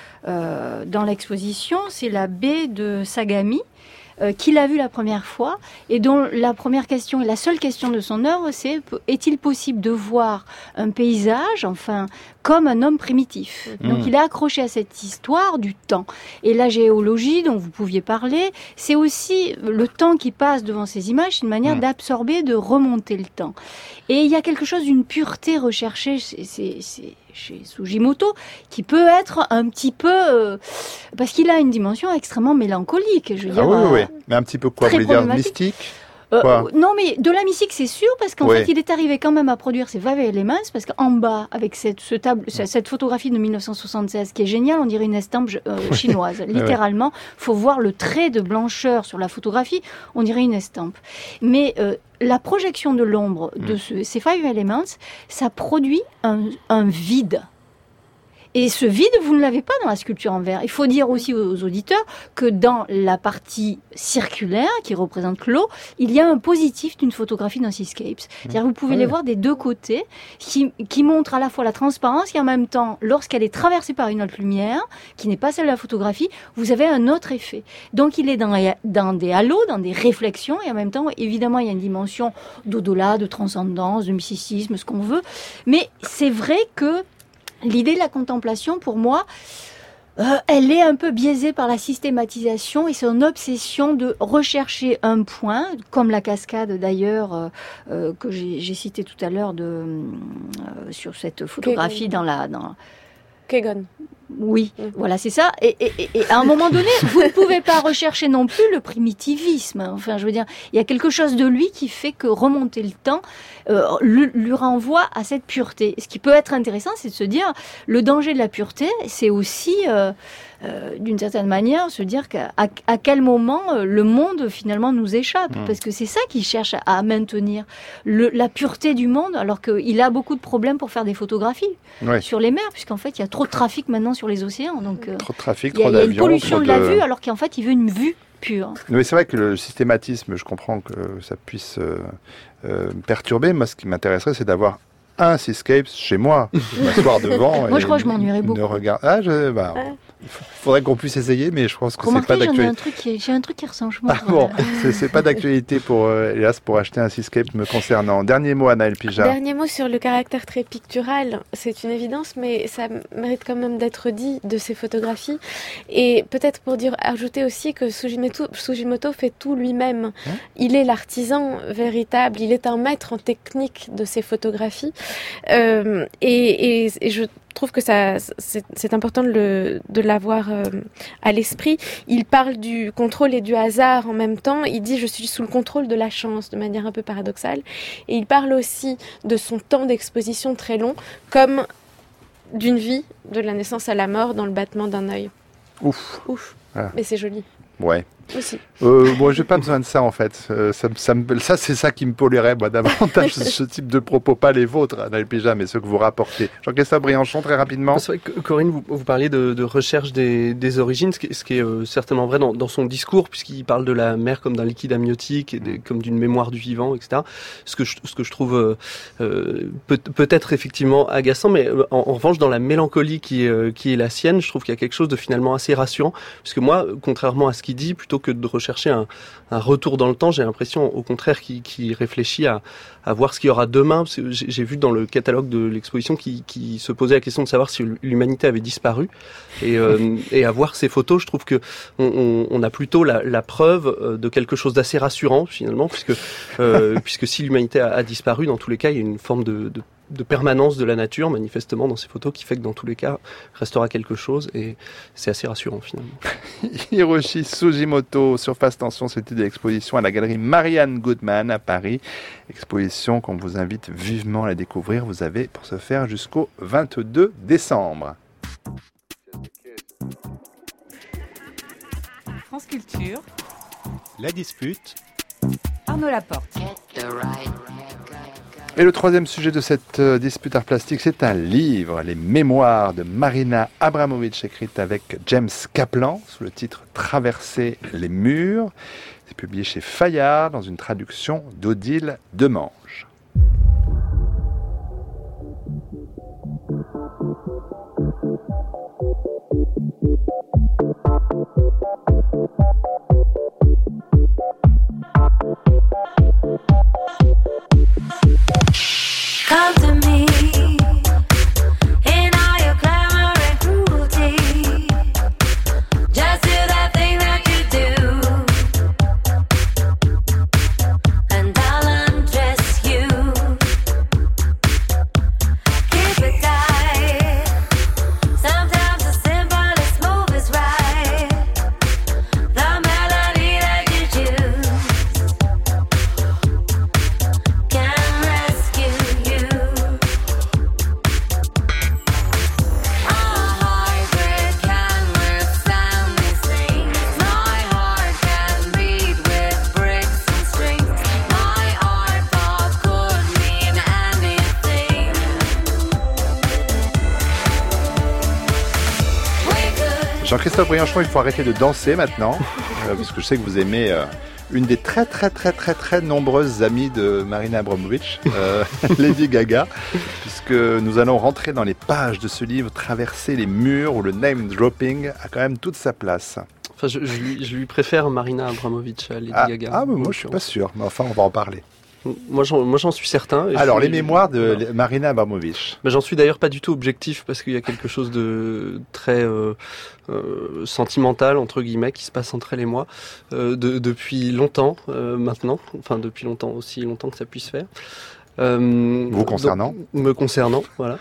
dans l'exposition, c'est la baie de Sagami. Qu'il a vu la première fois et dont la première question et la seule question de son œuvre, c'est est-il possible de voir un paysage, enfin, comme un homme primitif. Donc il est accroché à cette histoire du temps. Et la géologie dont vous pouviez parler, c'est aussi le temps qui passe devant ces images, c'est une manière d'absorber, de remonter le temps. Et il y a quelque chose d'une pureté recherchée chez Sugimoto, qui peut être un petit peu... parce qu'il a une dimension extrêmement mélancolique. Je veux dire, oui. Mais un petit peu quoi, vous voulez dire mystique? Non, mais de la mystique, c'est sûr, parce qu'en fait, il est arrivé quand même à produire ces Five Elements, parce qu'en bas, avec cette photographie de 1976, qui est géniale, on dirait une estampe chinoise. Littéralement, faut voir le trait de blancheur sur la photographie, on dirait une estampe. Mais la projection de l'ombre de ces Five Elements, ça produit un vide. Et ce vide, vous ne l'avez pas dans la sculpture en verre. Il faut dire aussi aux auditeurs que dans la partie circulaire, qui représente l'eau, il y a un positif d'une photographie d'un seascapes. C'est-à-dire que vous pouvez les voir des deux côtés, qui montrent à la fois la transparence et en même temps, lorsqu'elle est traversée par une autre lumière, qui n'est pas celle de la photographie, vous avez un autre effet. Donc il est dans des halos, dans des réflexions, et en même temps, évidemment, il y a une dimension d'au-delà, de transcendance, de mysticisme, ce qu'on veut. Mais c'est vrai que l'idée de la contemplation, pour moi, elle est un peu biaisée par la systématisation et son obsession de rechercher un point, comme la cascade d'ailleurs que j'ai cité tout à l'heure sur cette photographie dans Kegon. Oui, voilà, c'est ça. Et à un moment donné, vous ne pouvez pas rechercher non plus le primitivisme. Enfin, je veux dire, il y a quelque chose de lui qui fait que remonter le temps lui renvoie à cette pureté. Ce qui peut être intéressant, c'est de se dire, le danger de la pureté, c'est aussi, d'une certaine manière, se dire à quel moment le monde, finalement, nous échappe. Parce que c'est ça qu'il cherche à maintenir. La pureté du monde, alors qu'il a beaucoup de problèmes pour faire des photographies sur les mers, puisqu'en fait, il y a trop de trafic maintenant sur les océans. Donc, trop de trafic, trop d'avions. Il y a une pollution de la vue, alors qu'en fait, il veut une vue pure. Mais c'est vrai que le systématisme, je comprends que ça puisse perturber. Moi, ce qui m'intéresserait, c'est d'avoir un seascapes chez moi, m'asseoir devant. Moi, je crois que je m'ennuierais beaucoup. faudrait qu'on puisse essayer, mais je pense que c'est pas d'actualité. J'ai un truc qui ressemble. Bon, c'est pas d'actualité hélas, pour acheter un Seascape me concernant. Dernier mot, Anaëlle Pijard. Dernier mot sur le caractère très pictural. C'est une évidence, mais ça mérite quand même d'être dit de ces photographies. Et peut-être pour ajouter aussi que Sugimoto fait tout lui-même. Il est l'artisan véritable, il est un maître en technique de ces photographies. Et je trouve que c'est important de l'avoir à l'esprit. Il parle du contrôle et du hasard en même temps. Il dit « je suis sous le contrôle de la chance » de manière un peu paradoxale. Et il parle aussi de son temps d'exposition très long comme d'une vie, de la naissance à la mort dans le battement d'un œil. Ouf. Ah. Mais c'est joli. Ouais. Aussi. Bon, j'ai pas besoin de ça en fait. Ça, c'est ça qui me polerait moi davantage ce type de propos, pas les vôtres, Anaëlle Pijard, mais ceux que vous rapportez. Jean-Christophe Briançon, très rapidement. C'est vrai que Corinne, vous parliez de recherche des origines, ce qui est certainement vrai dans son discours, puisqu'il parle de la mer comme d'un liquide amniotique, et comme d'une mémoire du vivant, etc. Ce que je trouve peut-être effectivement agaçant, mais en revanche, dans la mélancolie qui est la sienne, je trouve qu'il y a quelque chose de finalement assez rassurant, puisque moi, contrairement à ce qu'il dit, plutôt que de rechercher un retour dans le temps, j'ai l'impression au contraire qu'il réfléchit à voir ce qu'il y aura demain. Parce que j'ai vu dans le catalogue de l'exposition qui se posait la question de savoir si l'humanité avait disparu. Et à voir ces photos, je trouve que on a plutôt la preuve de quelque chose d'assez rassurant finalement, puisque si l'humanité a disparu, dans tous les cas, il y a une forme de permanence de la nature, manifestement, dans ces photos, qui fait que dans tous les cas, restera quelque chose, et c'est assez rassurant, finalement. Hiroshi Sugimoto, Surface Tension, c'était de l'exposition à la galerie Marianne Goodman à Paris. Exposition qu'on vous invite vivement à la découvrir. Vous avez pour ce faire jusqu'au 22 décembre. France Culture, La Dispute, Arnaud Laporte. Et le troisième sujet de cette dispute art plastique, c'est un livre, Les Mémoires de Marina Abramović, écrite avec James Kaplan, sous le titre « Traverser les murs ». C'est publié chez Fayard, dans une traduction d'Odile Demange. Come to me in all your glamour and cruelty. Just do that thing that you do, and I'll undress you. Keep it tight. Sometimes the simplest move is right. The melody that you choose can rescue you. Jean-Christophe Briançon, il faut arrêter de danser maintenant, parce que je sais que vous aimez une des très nombreuses amies de Marina Abramović, Lady Gaga, puisque nous allons rentrer dans les pages de ce livre, Traverser les murs, où le name dropping a quand même toute sa place. Enfin, je lui préfère Marina Abramović à Lady Gaga. Ah, mais moi je suis pas sûr, mais enfin on va en parler. Moi j'en suis certain. Alors, les mémoires de Marina Abramović. J'en suis d'ailleurs pas du tout objectif, parce qu'il y a quelque chose de très sentimental, entre guillemets, qui se passe entre elle et moi depuis longtemps maintenant. Enfin, depuis longtemps, aussi longtemps que ça puisse faire. Vous concernant? Donc, me concernant, voilà.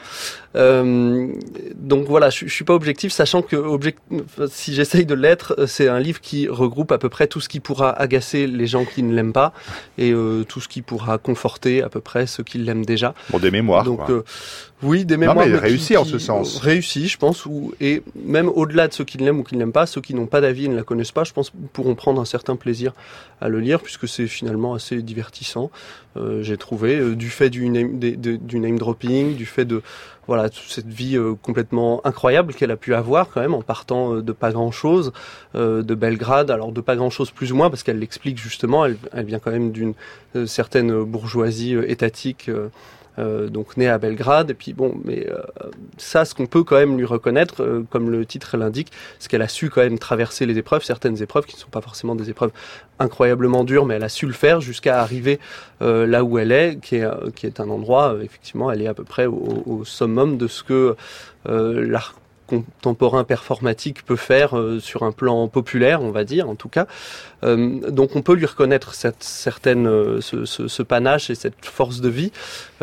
Donc voilà, je suis pas objectif, sachant que si j'essaye de l'être, c'est un livre qui regroupe à peu près tout ce qui pourra agacer les gens qui ne l'aiment pas, et tout ce qui pourra conforter à peu près ceux qui l'aiment déjà. Bon, des mémoires. Donc oui, des mémoires. Non, mais réussi en ce sens. Réussi, je pense, et même au-delà de ceux qui l'aiment ou qui ne l'aiment pas, ceux qui n'ont pas d'avis et ne la connaissent pas, je pense, pourront prendre un certain plaisir à le lire, puisque c'est finalement assez divertissant. J'ai trouvé, du fait du name dropping, du fait de voilà toute cette vie complètement incroyable qu'elle a pu avoir quand même en partant de pas grand chose de Belgrade, alors de pas grand chose plus ou moins, parce qu'elle l'explique justement, elle vient quand même d'une certaine bourgeoisie étatique donc née à Belgrade. Et puis bon, mais ça, ce qu'on peut quand même lui reconnaître, comme le titre l'indique, c'est qu'elle a su quand même traverser les épreuves, certaines épreuves qui ne sont pas forcément des épreuves incroyablement dures, mais elle a su le faire jusqu'à arriver là où elle est, qui est un endroit, effectivement, elle est à peu près au summum de ce que l'art contemporain performatique peut faire sur un plan populaire, on va dire, en tout cas. Donc on peut lui reconnaître ce panache et cette force de vie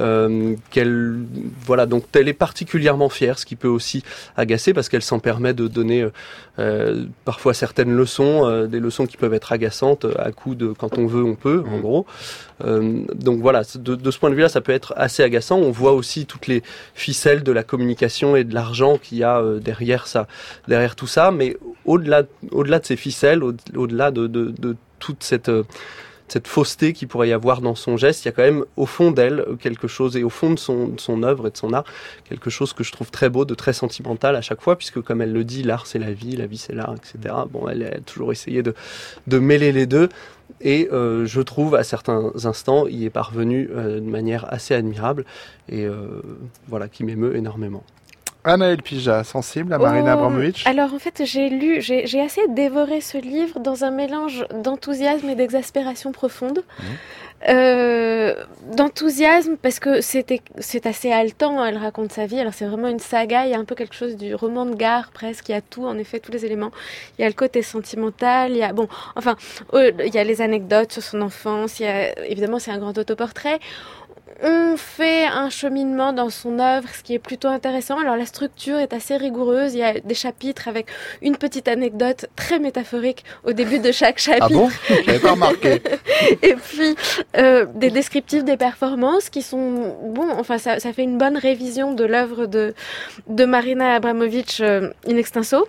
dont elle est particulièrement fière, ce qui peut aussi agacer parce qu'elle s'en permet de donner parfois certaines leçons, des leçons qui peuvent être agaçantes à coup de quand on veut, on peut, en gros. Donc voilà, de ce point de vue-là, ça peut être assez agaçant. On voit aussi toutes les ficelles de la communication et de l'argent qu'il y a derrière tout ça, mais au-delà de ces ficelles, au-delà de toute cette fausseté qu'il pourrait y avoir dans son geste, il y a quand même au fond d'elle quelque chose, et au fond de son œuvre et de son art, quelque chose que je trouve très beau, de très sentimental à chaque fois, puisque comme elle le dit, l'art c'est la vie c'est l'art, etc. Bon, elle a toujours essayé de mêler les deux, et je trouve à certains instants y est parvenue de manière assez admirable, et qui m'émeut énormément. Anaëlle Pijat, sensible à Marina Abramović? Alors en fait, j'ai assez dévoré ce livre dans un mélange d'enthousiasme et d'exaspération profonde. D'enthousiasme parce que c'est assez haletant, elle raconte sa vie, alors c'est vraiment une saga, il y a un peu quelque chose du roman de gare presque, il y a tout, en effet, tous les éléments. Il y a le côté sentimental, il y a les anecdotes sur son enfance, évidemment c'est un grand autoportrait. On fait un cheminement dans son œuvre, ce qui est plutôt intéressant. Alors la structure est assez rigoureuse. Il y a des chapitres avec une petite anecdote très métaphorique au début de chaque chapitre. Ah bon? J'avais pas remarqué. Et puis des descriptifs des performances qui sont ça fait une bonne révision de l'œuvre de Marina Abramović in extenso.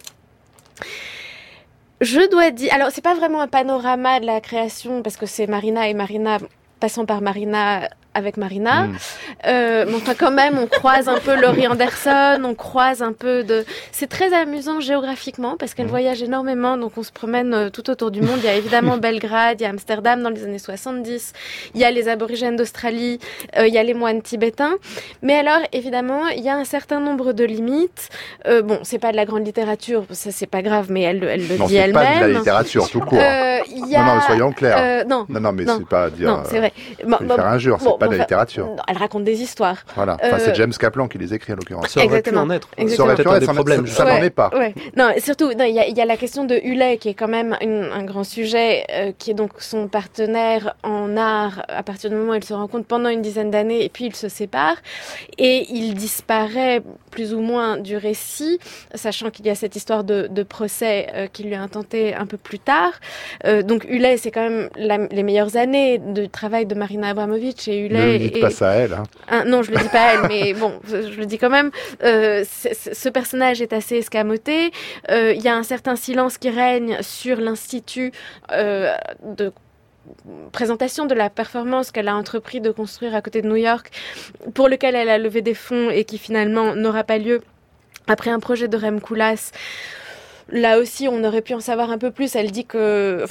Je dois dire, alors c'est pas vraiment un panorama de la création parce que c'est Marina et Marina passant par Marina avec Marina. Mais enfin, quand même, on croise un peu Laurie Anderson, on croise un peu de... C'est très amusant géographiquement parce qu'elle voyage énormément, donc on se promène tout autour du monde. Il y a évidemment Belgrade, il y a Amsterdam dans les années 70, il y a les aborigènes d'Australie, il y a les moines tibétains. Mais alors, évidemment, il y a un certain nombre de limites. C'est pas de la grande littérature, ça c'est pas grave, mais elle le dit elle-même. Non, c'est pas de la littérature, tout court. Non, mais soyons clairs. Non, mais c'est pas dire... Non, c'est vrai. Faire injure, c'est pas de la littérature. Non, elle raconte des histoires. Voilà. C'est James Kaplan qui les écrit en l'occurrence. Ça aurait pu en être. Ça aurait pu en être, des problèmes. Ça n'en est pas. Ouais. Non, surtout, il y a la question de Hullet qui est quand même un grand sujet, qui est donc son partenaire en art à partir du moment où ils se rencontrent pendant une dizaine d'années et puis ils se séparent et il disparaît plus ou moins du récit, sachant qu'il y a cette histoire de procès qui lui est intenté un peu plus tard. Donc Hullet, c'est quand même les meilleures années de travail de Marina Abramović et Hullet. Ne dites pas ça à elle. Non, je le dis pas à elle, mais bon, je le dis quand même. Ce personnage est assez escamoté. Il y a un certain silence qui règne sur l'institut de présentation de la performance qu'elle a entrepris de construire à côté de New York, pour lequel elle a levé des fonds et qui finalement n'aura pas lieu après un projet de Rem Koolhaas. Là aussi, on aurait pu en savoir un peu plus. Elle dit que,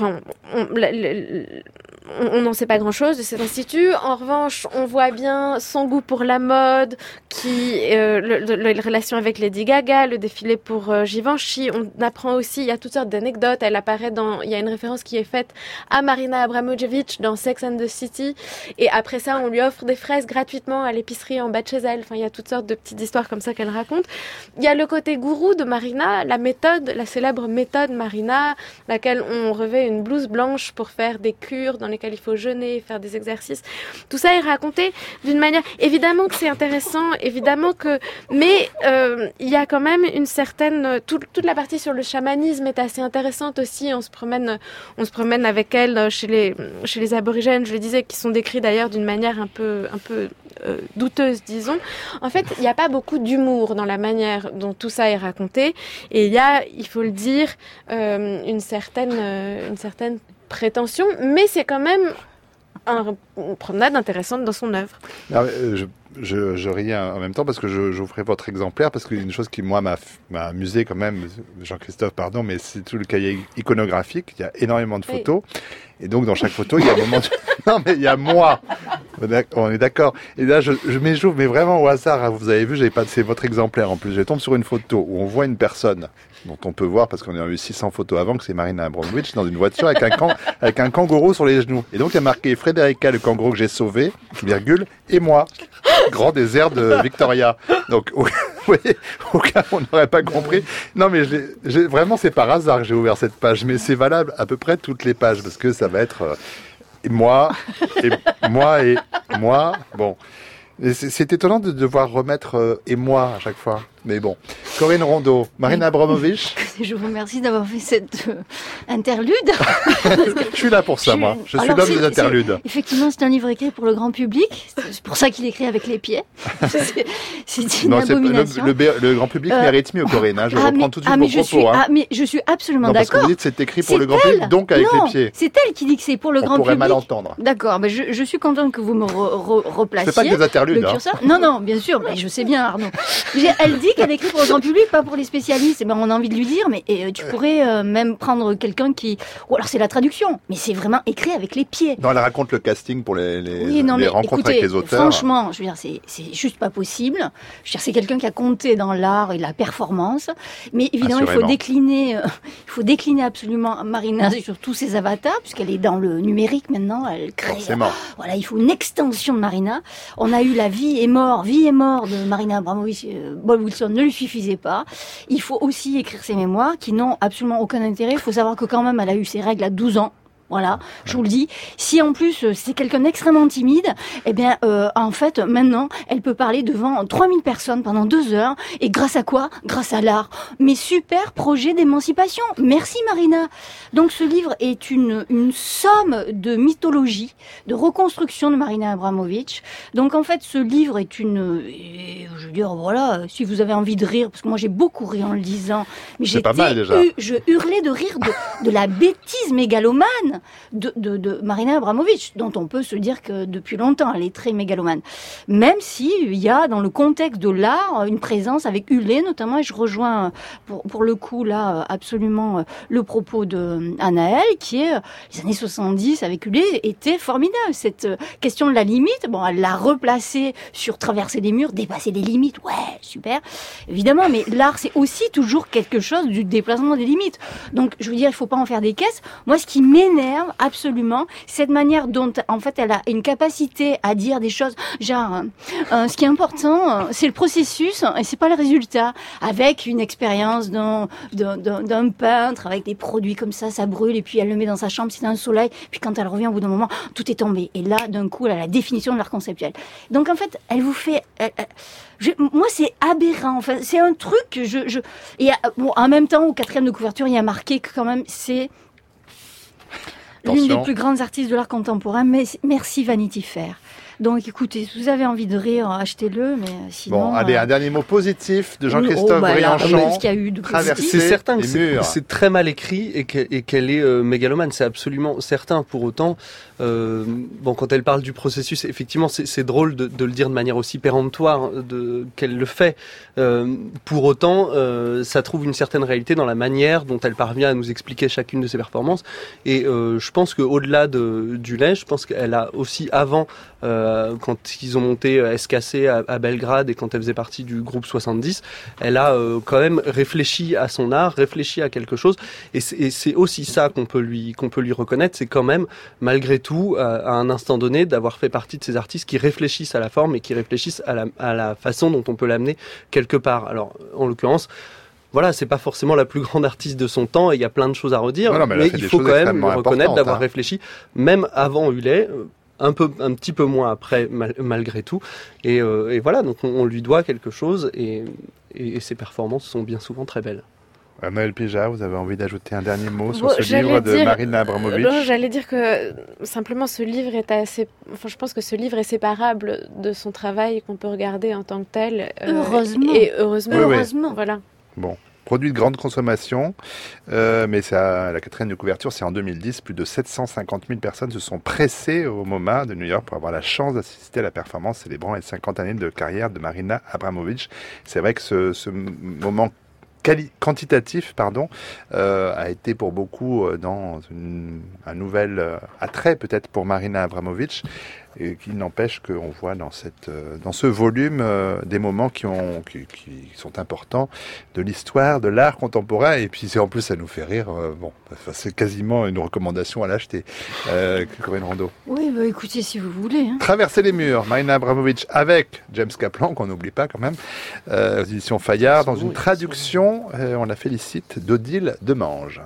on n'en sait pas grand-chose de cet institut. En revanche, on voit bien son goût pour la mode, les relations avec Lady Gaga, le défilé pour Givenchy. On apprend aussi, il y a toutes sortes d'anecdotes. Il y a une référence qui est faite à Marina Abramović dans Sex and the City. Et après ça, on lui offre des fraises gratuitement à l'épicerie en bas de chez elle. Enfin, il y a toutes sortes de petites histoires comme ça qu'elle raconte. Il y a le côté gourou de Marina, la célèbre méthode Marina, laquelle on revêt une blouse blanche pour faire des cures dans lesquelles il faut jeûner, faire des exercices. Tout ça est raconté d'une manière... Évidemment que c'est intéressant, mais il y a quand même une certaine... Toute la partie sur le chamanisme est assez intéressante aussi. On se promène avec elle chez les aborigènes, je le disais, qui sont décrits d'ailleurs d'une manière un peu douteuse, disons. En fait, il n'y a pas beaucoup d'humour dans la manière dont tout ça est raconté. Et il y a, il faut le dire, une certaine prétention, mais c'est quand même une promenade intéressante dans son œuvre. Alors, je riais en même temps parce que j'ouvrais votre exemplaire, parce qu'une chose qui, moi, m'a amusé quand même, Jean-Christophe, pardon, mais c'est tout le cahier iconographique. Il y a énormément de photos. Et donc, dans chaque photo, il y a un moment Non, mais il y a moi. On est d'accord. Et là, j'ouvre, mais vraiment au hasard. Hein, vous avez vu, c'est votre exemplaire en plus. Je tombe sur une photo où on voit une personne dont on peut voir, parce qu'on a eu 600 photos avant, que c'est Marina Abramovic, dans une voiture avec un kangourou sur les genoux. Et donc, il y a marqué Frédérica, le kangourou que j'ai sauvé, virgule, et moi. Grand désert de Victoria. Donc, vous voyez, au cas où on n'aurait pas compris. Non, mais vraiment, c'est par hasard que j'ai ouvert cette page. Mais c'est valable à peu près toutes les pages, parce que ça va être moi. Bon. C'est étonnant de devoir remettre et moi à chaque fois. Mais bon. Corinne Rondeau, Marina Abramovic. Je vous remercie d'avoir fait cette interlude. Je suis là pour ça, moi. Je suis l'homme des interludes. Effectivement, c'est un livre écrit pour le grand public. C'est pour ça qu'il écrit avec les pieds. C'est une abomination. Le grand public mérite mieux, Corinne. Hein. Je reprends tout de suite vos propos. Mais je suis absolument d'accord. Parce que vous dites c'est écrit pour le grand public, donc avec les pieds. C'est elle qui dit que c'est pour le grand public. On pourrait mal entendre. D'accord. Mais je suis contente que vous me replaciez. C'est pas que des interludes. Non, bien sûr. Mais je sais bien, Arnaud. Elle dit qu'elle écrit pour le grand public, pas pour les spécialistes. Et ben, on a envie de lui dire, mais tu pourrais même prendre quelqu'un qui... Ou alors c'est la traduction, mais c'est vraiment écrit avec les pieds. Non, elle raconte le casting pour les rencontres avec les auteurs. Franchement, je veux dire, c'est juste pas possible. Je veux dire, c'est quelqu'un qui a compté dans l'art et la performance. Mais évidemment, il faut décliner absolument Marina sur tous ses avatars, puisqu'elle est dans le numérique maintenant. Elle crée... Voilà, il faut une extension de Marina. On a eu la vie et mort de Marina Abramovic. Bob Wilson ne lui suffisait pas. Il faut aussi écrire ses mémoires qui n'ont absolument aucun intérêt. Il faut savoir que quand même, elle a eu ses règles à 12 ans. Voilà, je vous le dis. Si en plus c'est quelqu'un d'extrêmement timide, eh bien, en fait, maintenant, elle peut parler devant 3000 personnes pendant 2 heures. Et grâce à quoi? Grâce à l'art. Mais super projet d'émancipation. Merci Marina. Donc ce livre est une somme de mythologie, de reconstruction de Marina Abramovic. Donc en fait, ce livre est je veux dire, voilà, si vous avez envie de rire, parce que moi j'ai beaucoup ri en le lisant, mais c'est pas mal déjà. Je hurlais de rire de la bêtise mégalomane de Marina Abramovic, dont on peut se dire que depuis longtemps elle est très mégalomane, même si il y a dans le contexte de l'art une présence avec Hulé notamment, et je rejoins pour le coup là absolument le propos de Anaël, qui est les années 70 avec Hulé était formidable. Cette question de la limite, bon, elle l'a replacée sur traverser des murs, dépasser des limites, ouais, super, évidemment, mais l'art c'est aussi toujours quelque chose du déplacement des limites. Donc je veux dire, il faut pas en faire des caisses. Moi, ce qui m'énerve absolument, cette manière dont en fait elle a une capacité à dire des choses genre ce qui est important c'est le processus et c'est pas le résultat, avec une expérience d'un peintre avec des produits comme ça brûle et puis elle le met dans sa chambre, c'est un soleil, puis quand elle revient au bout d'un moment tout est tombé, et là d'un coup elle a la définition de l'art conceptuel. Donc en fait elle vous fait moi c'est aberrant, enfin c'est un truc que et bon, en même temps au 4e de couverture il y a marqué que quand même c'est l'une des plus grandes artistes de l'art contemporain, mais merci Vanity Fair. Donc écoutez, si vous avez envie de rire, achetez-le, mais sinon... Bon, allez, un dernier mot positif de Jean-Christophe Briançon. Ce qu'il y a eu de positif. C'est certain que c'est très mal écrit et qu'elle est mégalomane, c'est absolument certain. Pour autant, quand elle parle du processus, effectivement, c'est drôle de le dire de manière aussi péremptoire qu'elle le fait. Pour autant, ça trouve une certaine réalité dans la manière dont elle parvient à nous expliquer chacune de ses performances. Et je pense qu'au-delà du lait, je pense qu'elle a aussi avant... quand ils ont monté SKC à Belgrade et quand elle faisait partie du groupe 70, elle a quand même réfléchi à son art, réfléchi à quelque chose, et c'est aussi ça qu'on peut lui reconnaître, c'est quand même malgré tout à un instant donné d'avoir fait partie de ces artistes qui réfléchissent à la forme et qui réfléchissent à la façon dont on peut l'amener quelque part. Alors en l'occurrence, voilà, c'est pas forcément la plus grande artiste de son temps et il y a plein de choses à redire, mais il faut quand même reconnaître d'avoir réfléchi même avant Hulé, un petit peu moins après, malgré tout. Et voilà, donc on lui doit quelque chose et ses performances sont bien souvent très belles. Anaël Pijat, vous avez envie d'ajouter un dernier mot sur ce livre de Marina Abramovic? Non, j'allais dire que simplement ce livre est je pense que ce livre est séparable de son travail qu'on peut regarder en tant que tel. Heureusement. Et heureusement. Oui. Heureusement. Voilà. Bon. produit de grande consommation, mais la quatrième de couverture, c'est en 2010. Plus de 750 000 personnes se sont pressées au MoMA de New York pour avoir la chance d'assister à la performance célébrant les 50 années de carrière de Marina Abramović. C'est vrai que ce moment quantitatif a été pour beaucoup dans un nouvel attrait peut-être pour Marina Abramović, et qui n'empêche qu'on voit dans ce volume des moments qui sont importants de l'histoire, de l'art contemporain, et puis en plus ça nous fait rire. C'est quasiment une recommandation à l'acheter, Corinne Rondeau. Oui, écoutez, si vous voulez. Traverser les murs, Marina Abramović avec James Kaplan, qu'on n'oublie pas quand même, aux éditions Fayard, dans une traduction, on la félicite, d'Odile Demange.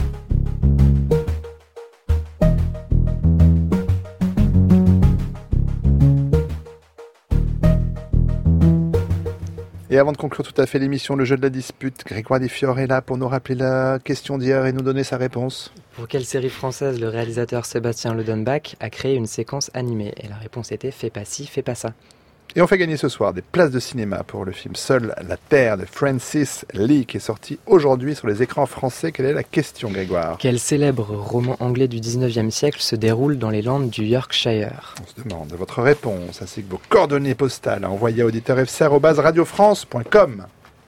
Et avant de conclure tout à fait l'émission, le jeu de la dispute, Grégoire Desfiors est là pour nous rappeler la question d'hier et nous donner sa réponse. Pour quelle série française le réalisateur Sébastien Ledenbach a créé une séquence animée? Et la réponse était « Fais pas ci, fais pas ça ». Et on fait gagner ce soir des places de cinéma pour le film Seule la Terre de Francis Lee, qui est sorti aujourd'hui sur les écrans français. Quelle est la question, Grégoire? Quel célèbre roman anglais du 19e siècle se déroule dans les Landes du Yorkshire? On se demande votre réponse, ainsi que vos coordonnées postales à envoyer à auditeur@radiofrance.com.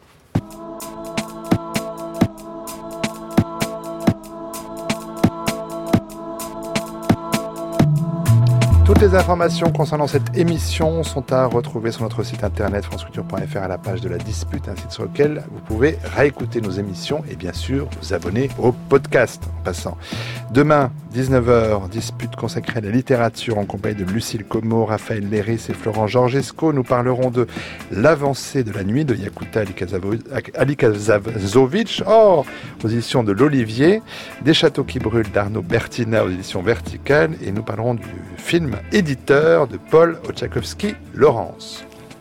Toutes les informations concernant cette émission sont à retrouver sur notre site internet franceculture.fr à la page de la dispute, un site sur lequel vous pouvez réécouter nos émissions et bien sûr vous abonner au podcast en passant. Demain, 19h, dispute consacrée à la littérature en compagnie de Lucille Como, Raphaël Léris et Florent Georgesco. Nous parlerons de L'avancée de la nuit de Yakuta Alikazovitch, aux éditions de l'Olivier, Des châteaux qui brûlent d'Arnaud Bertina aux éditions Verticales, et nous parlerons du film Éditeur de Paul Oczakowski-Lawrence.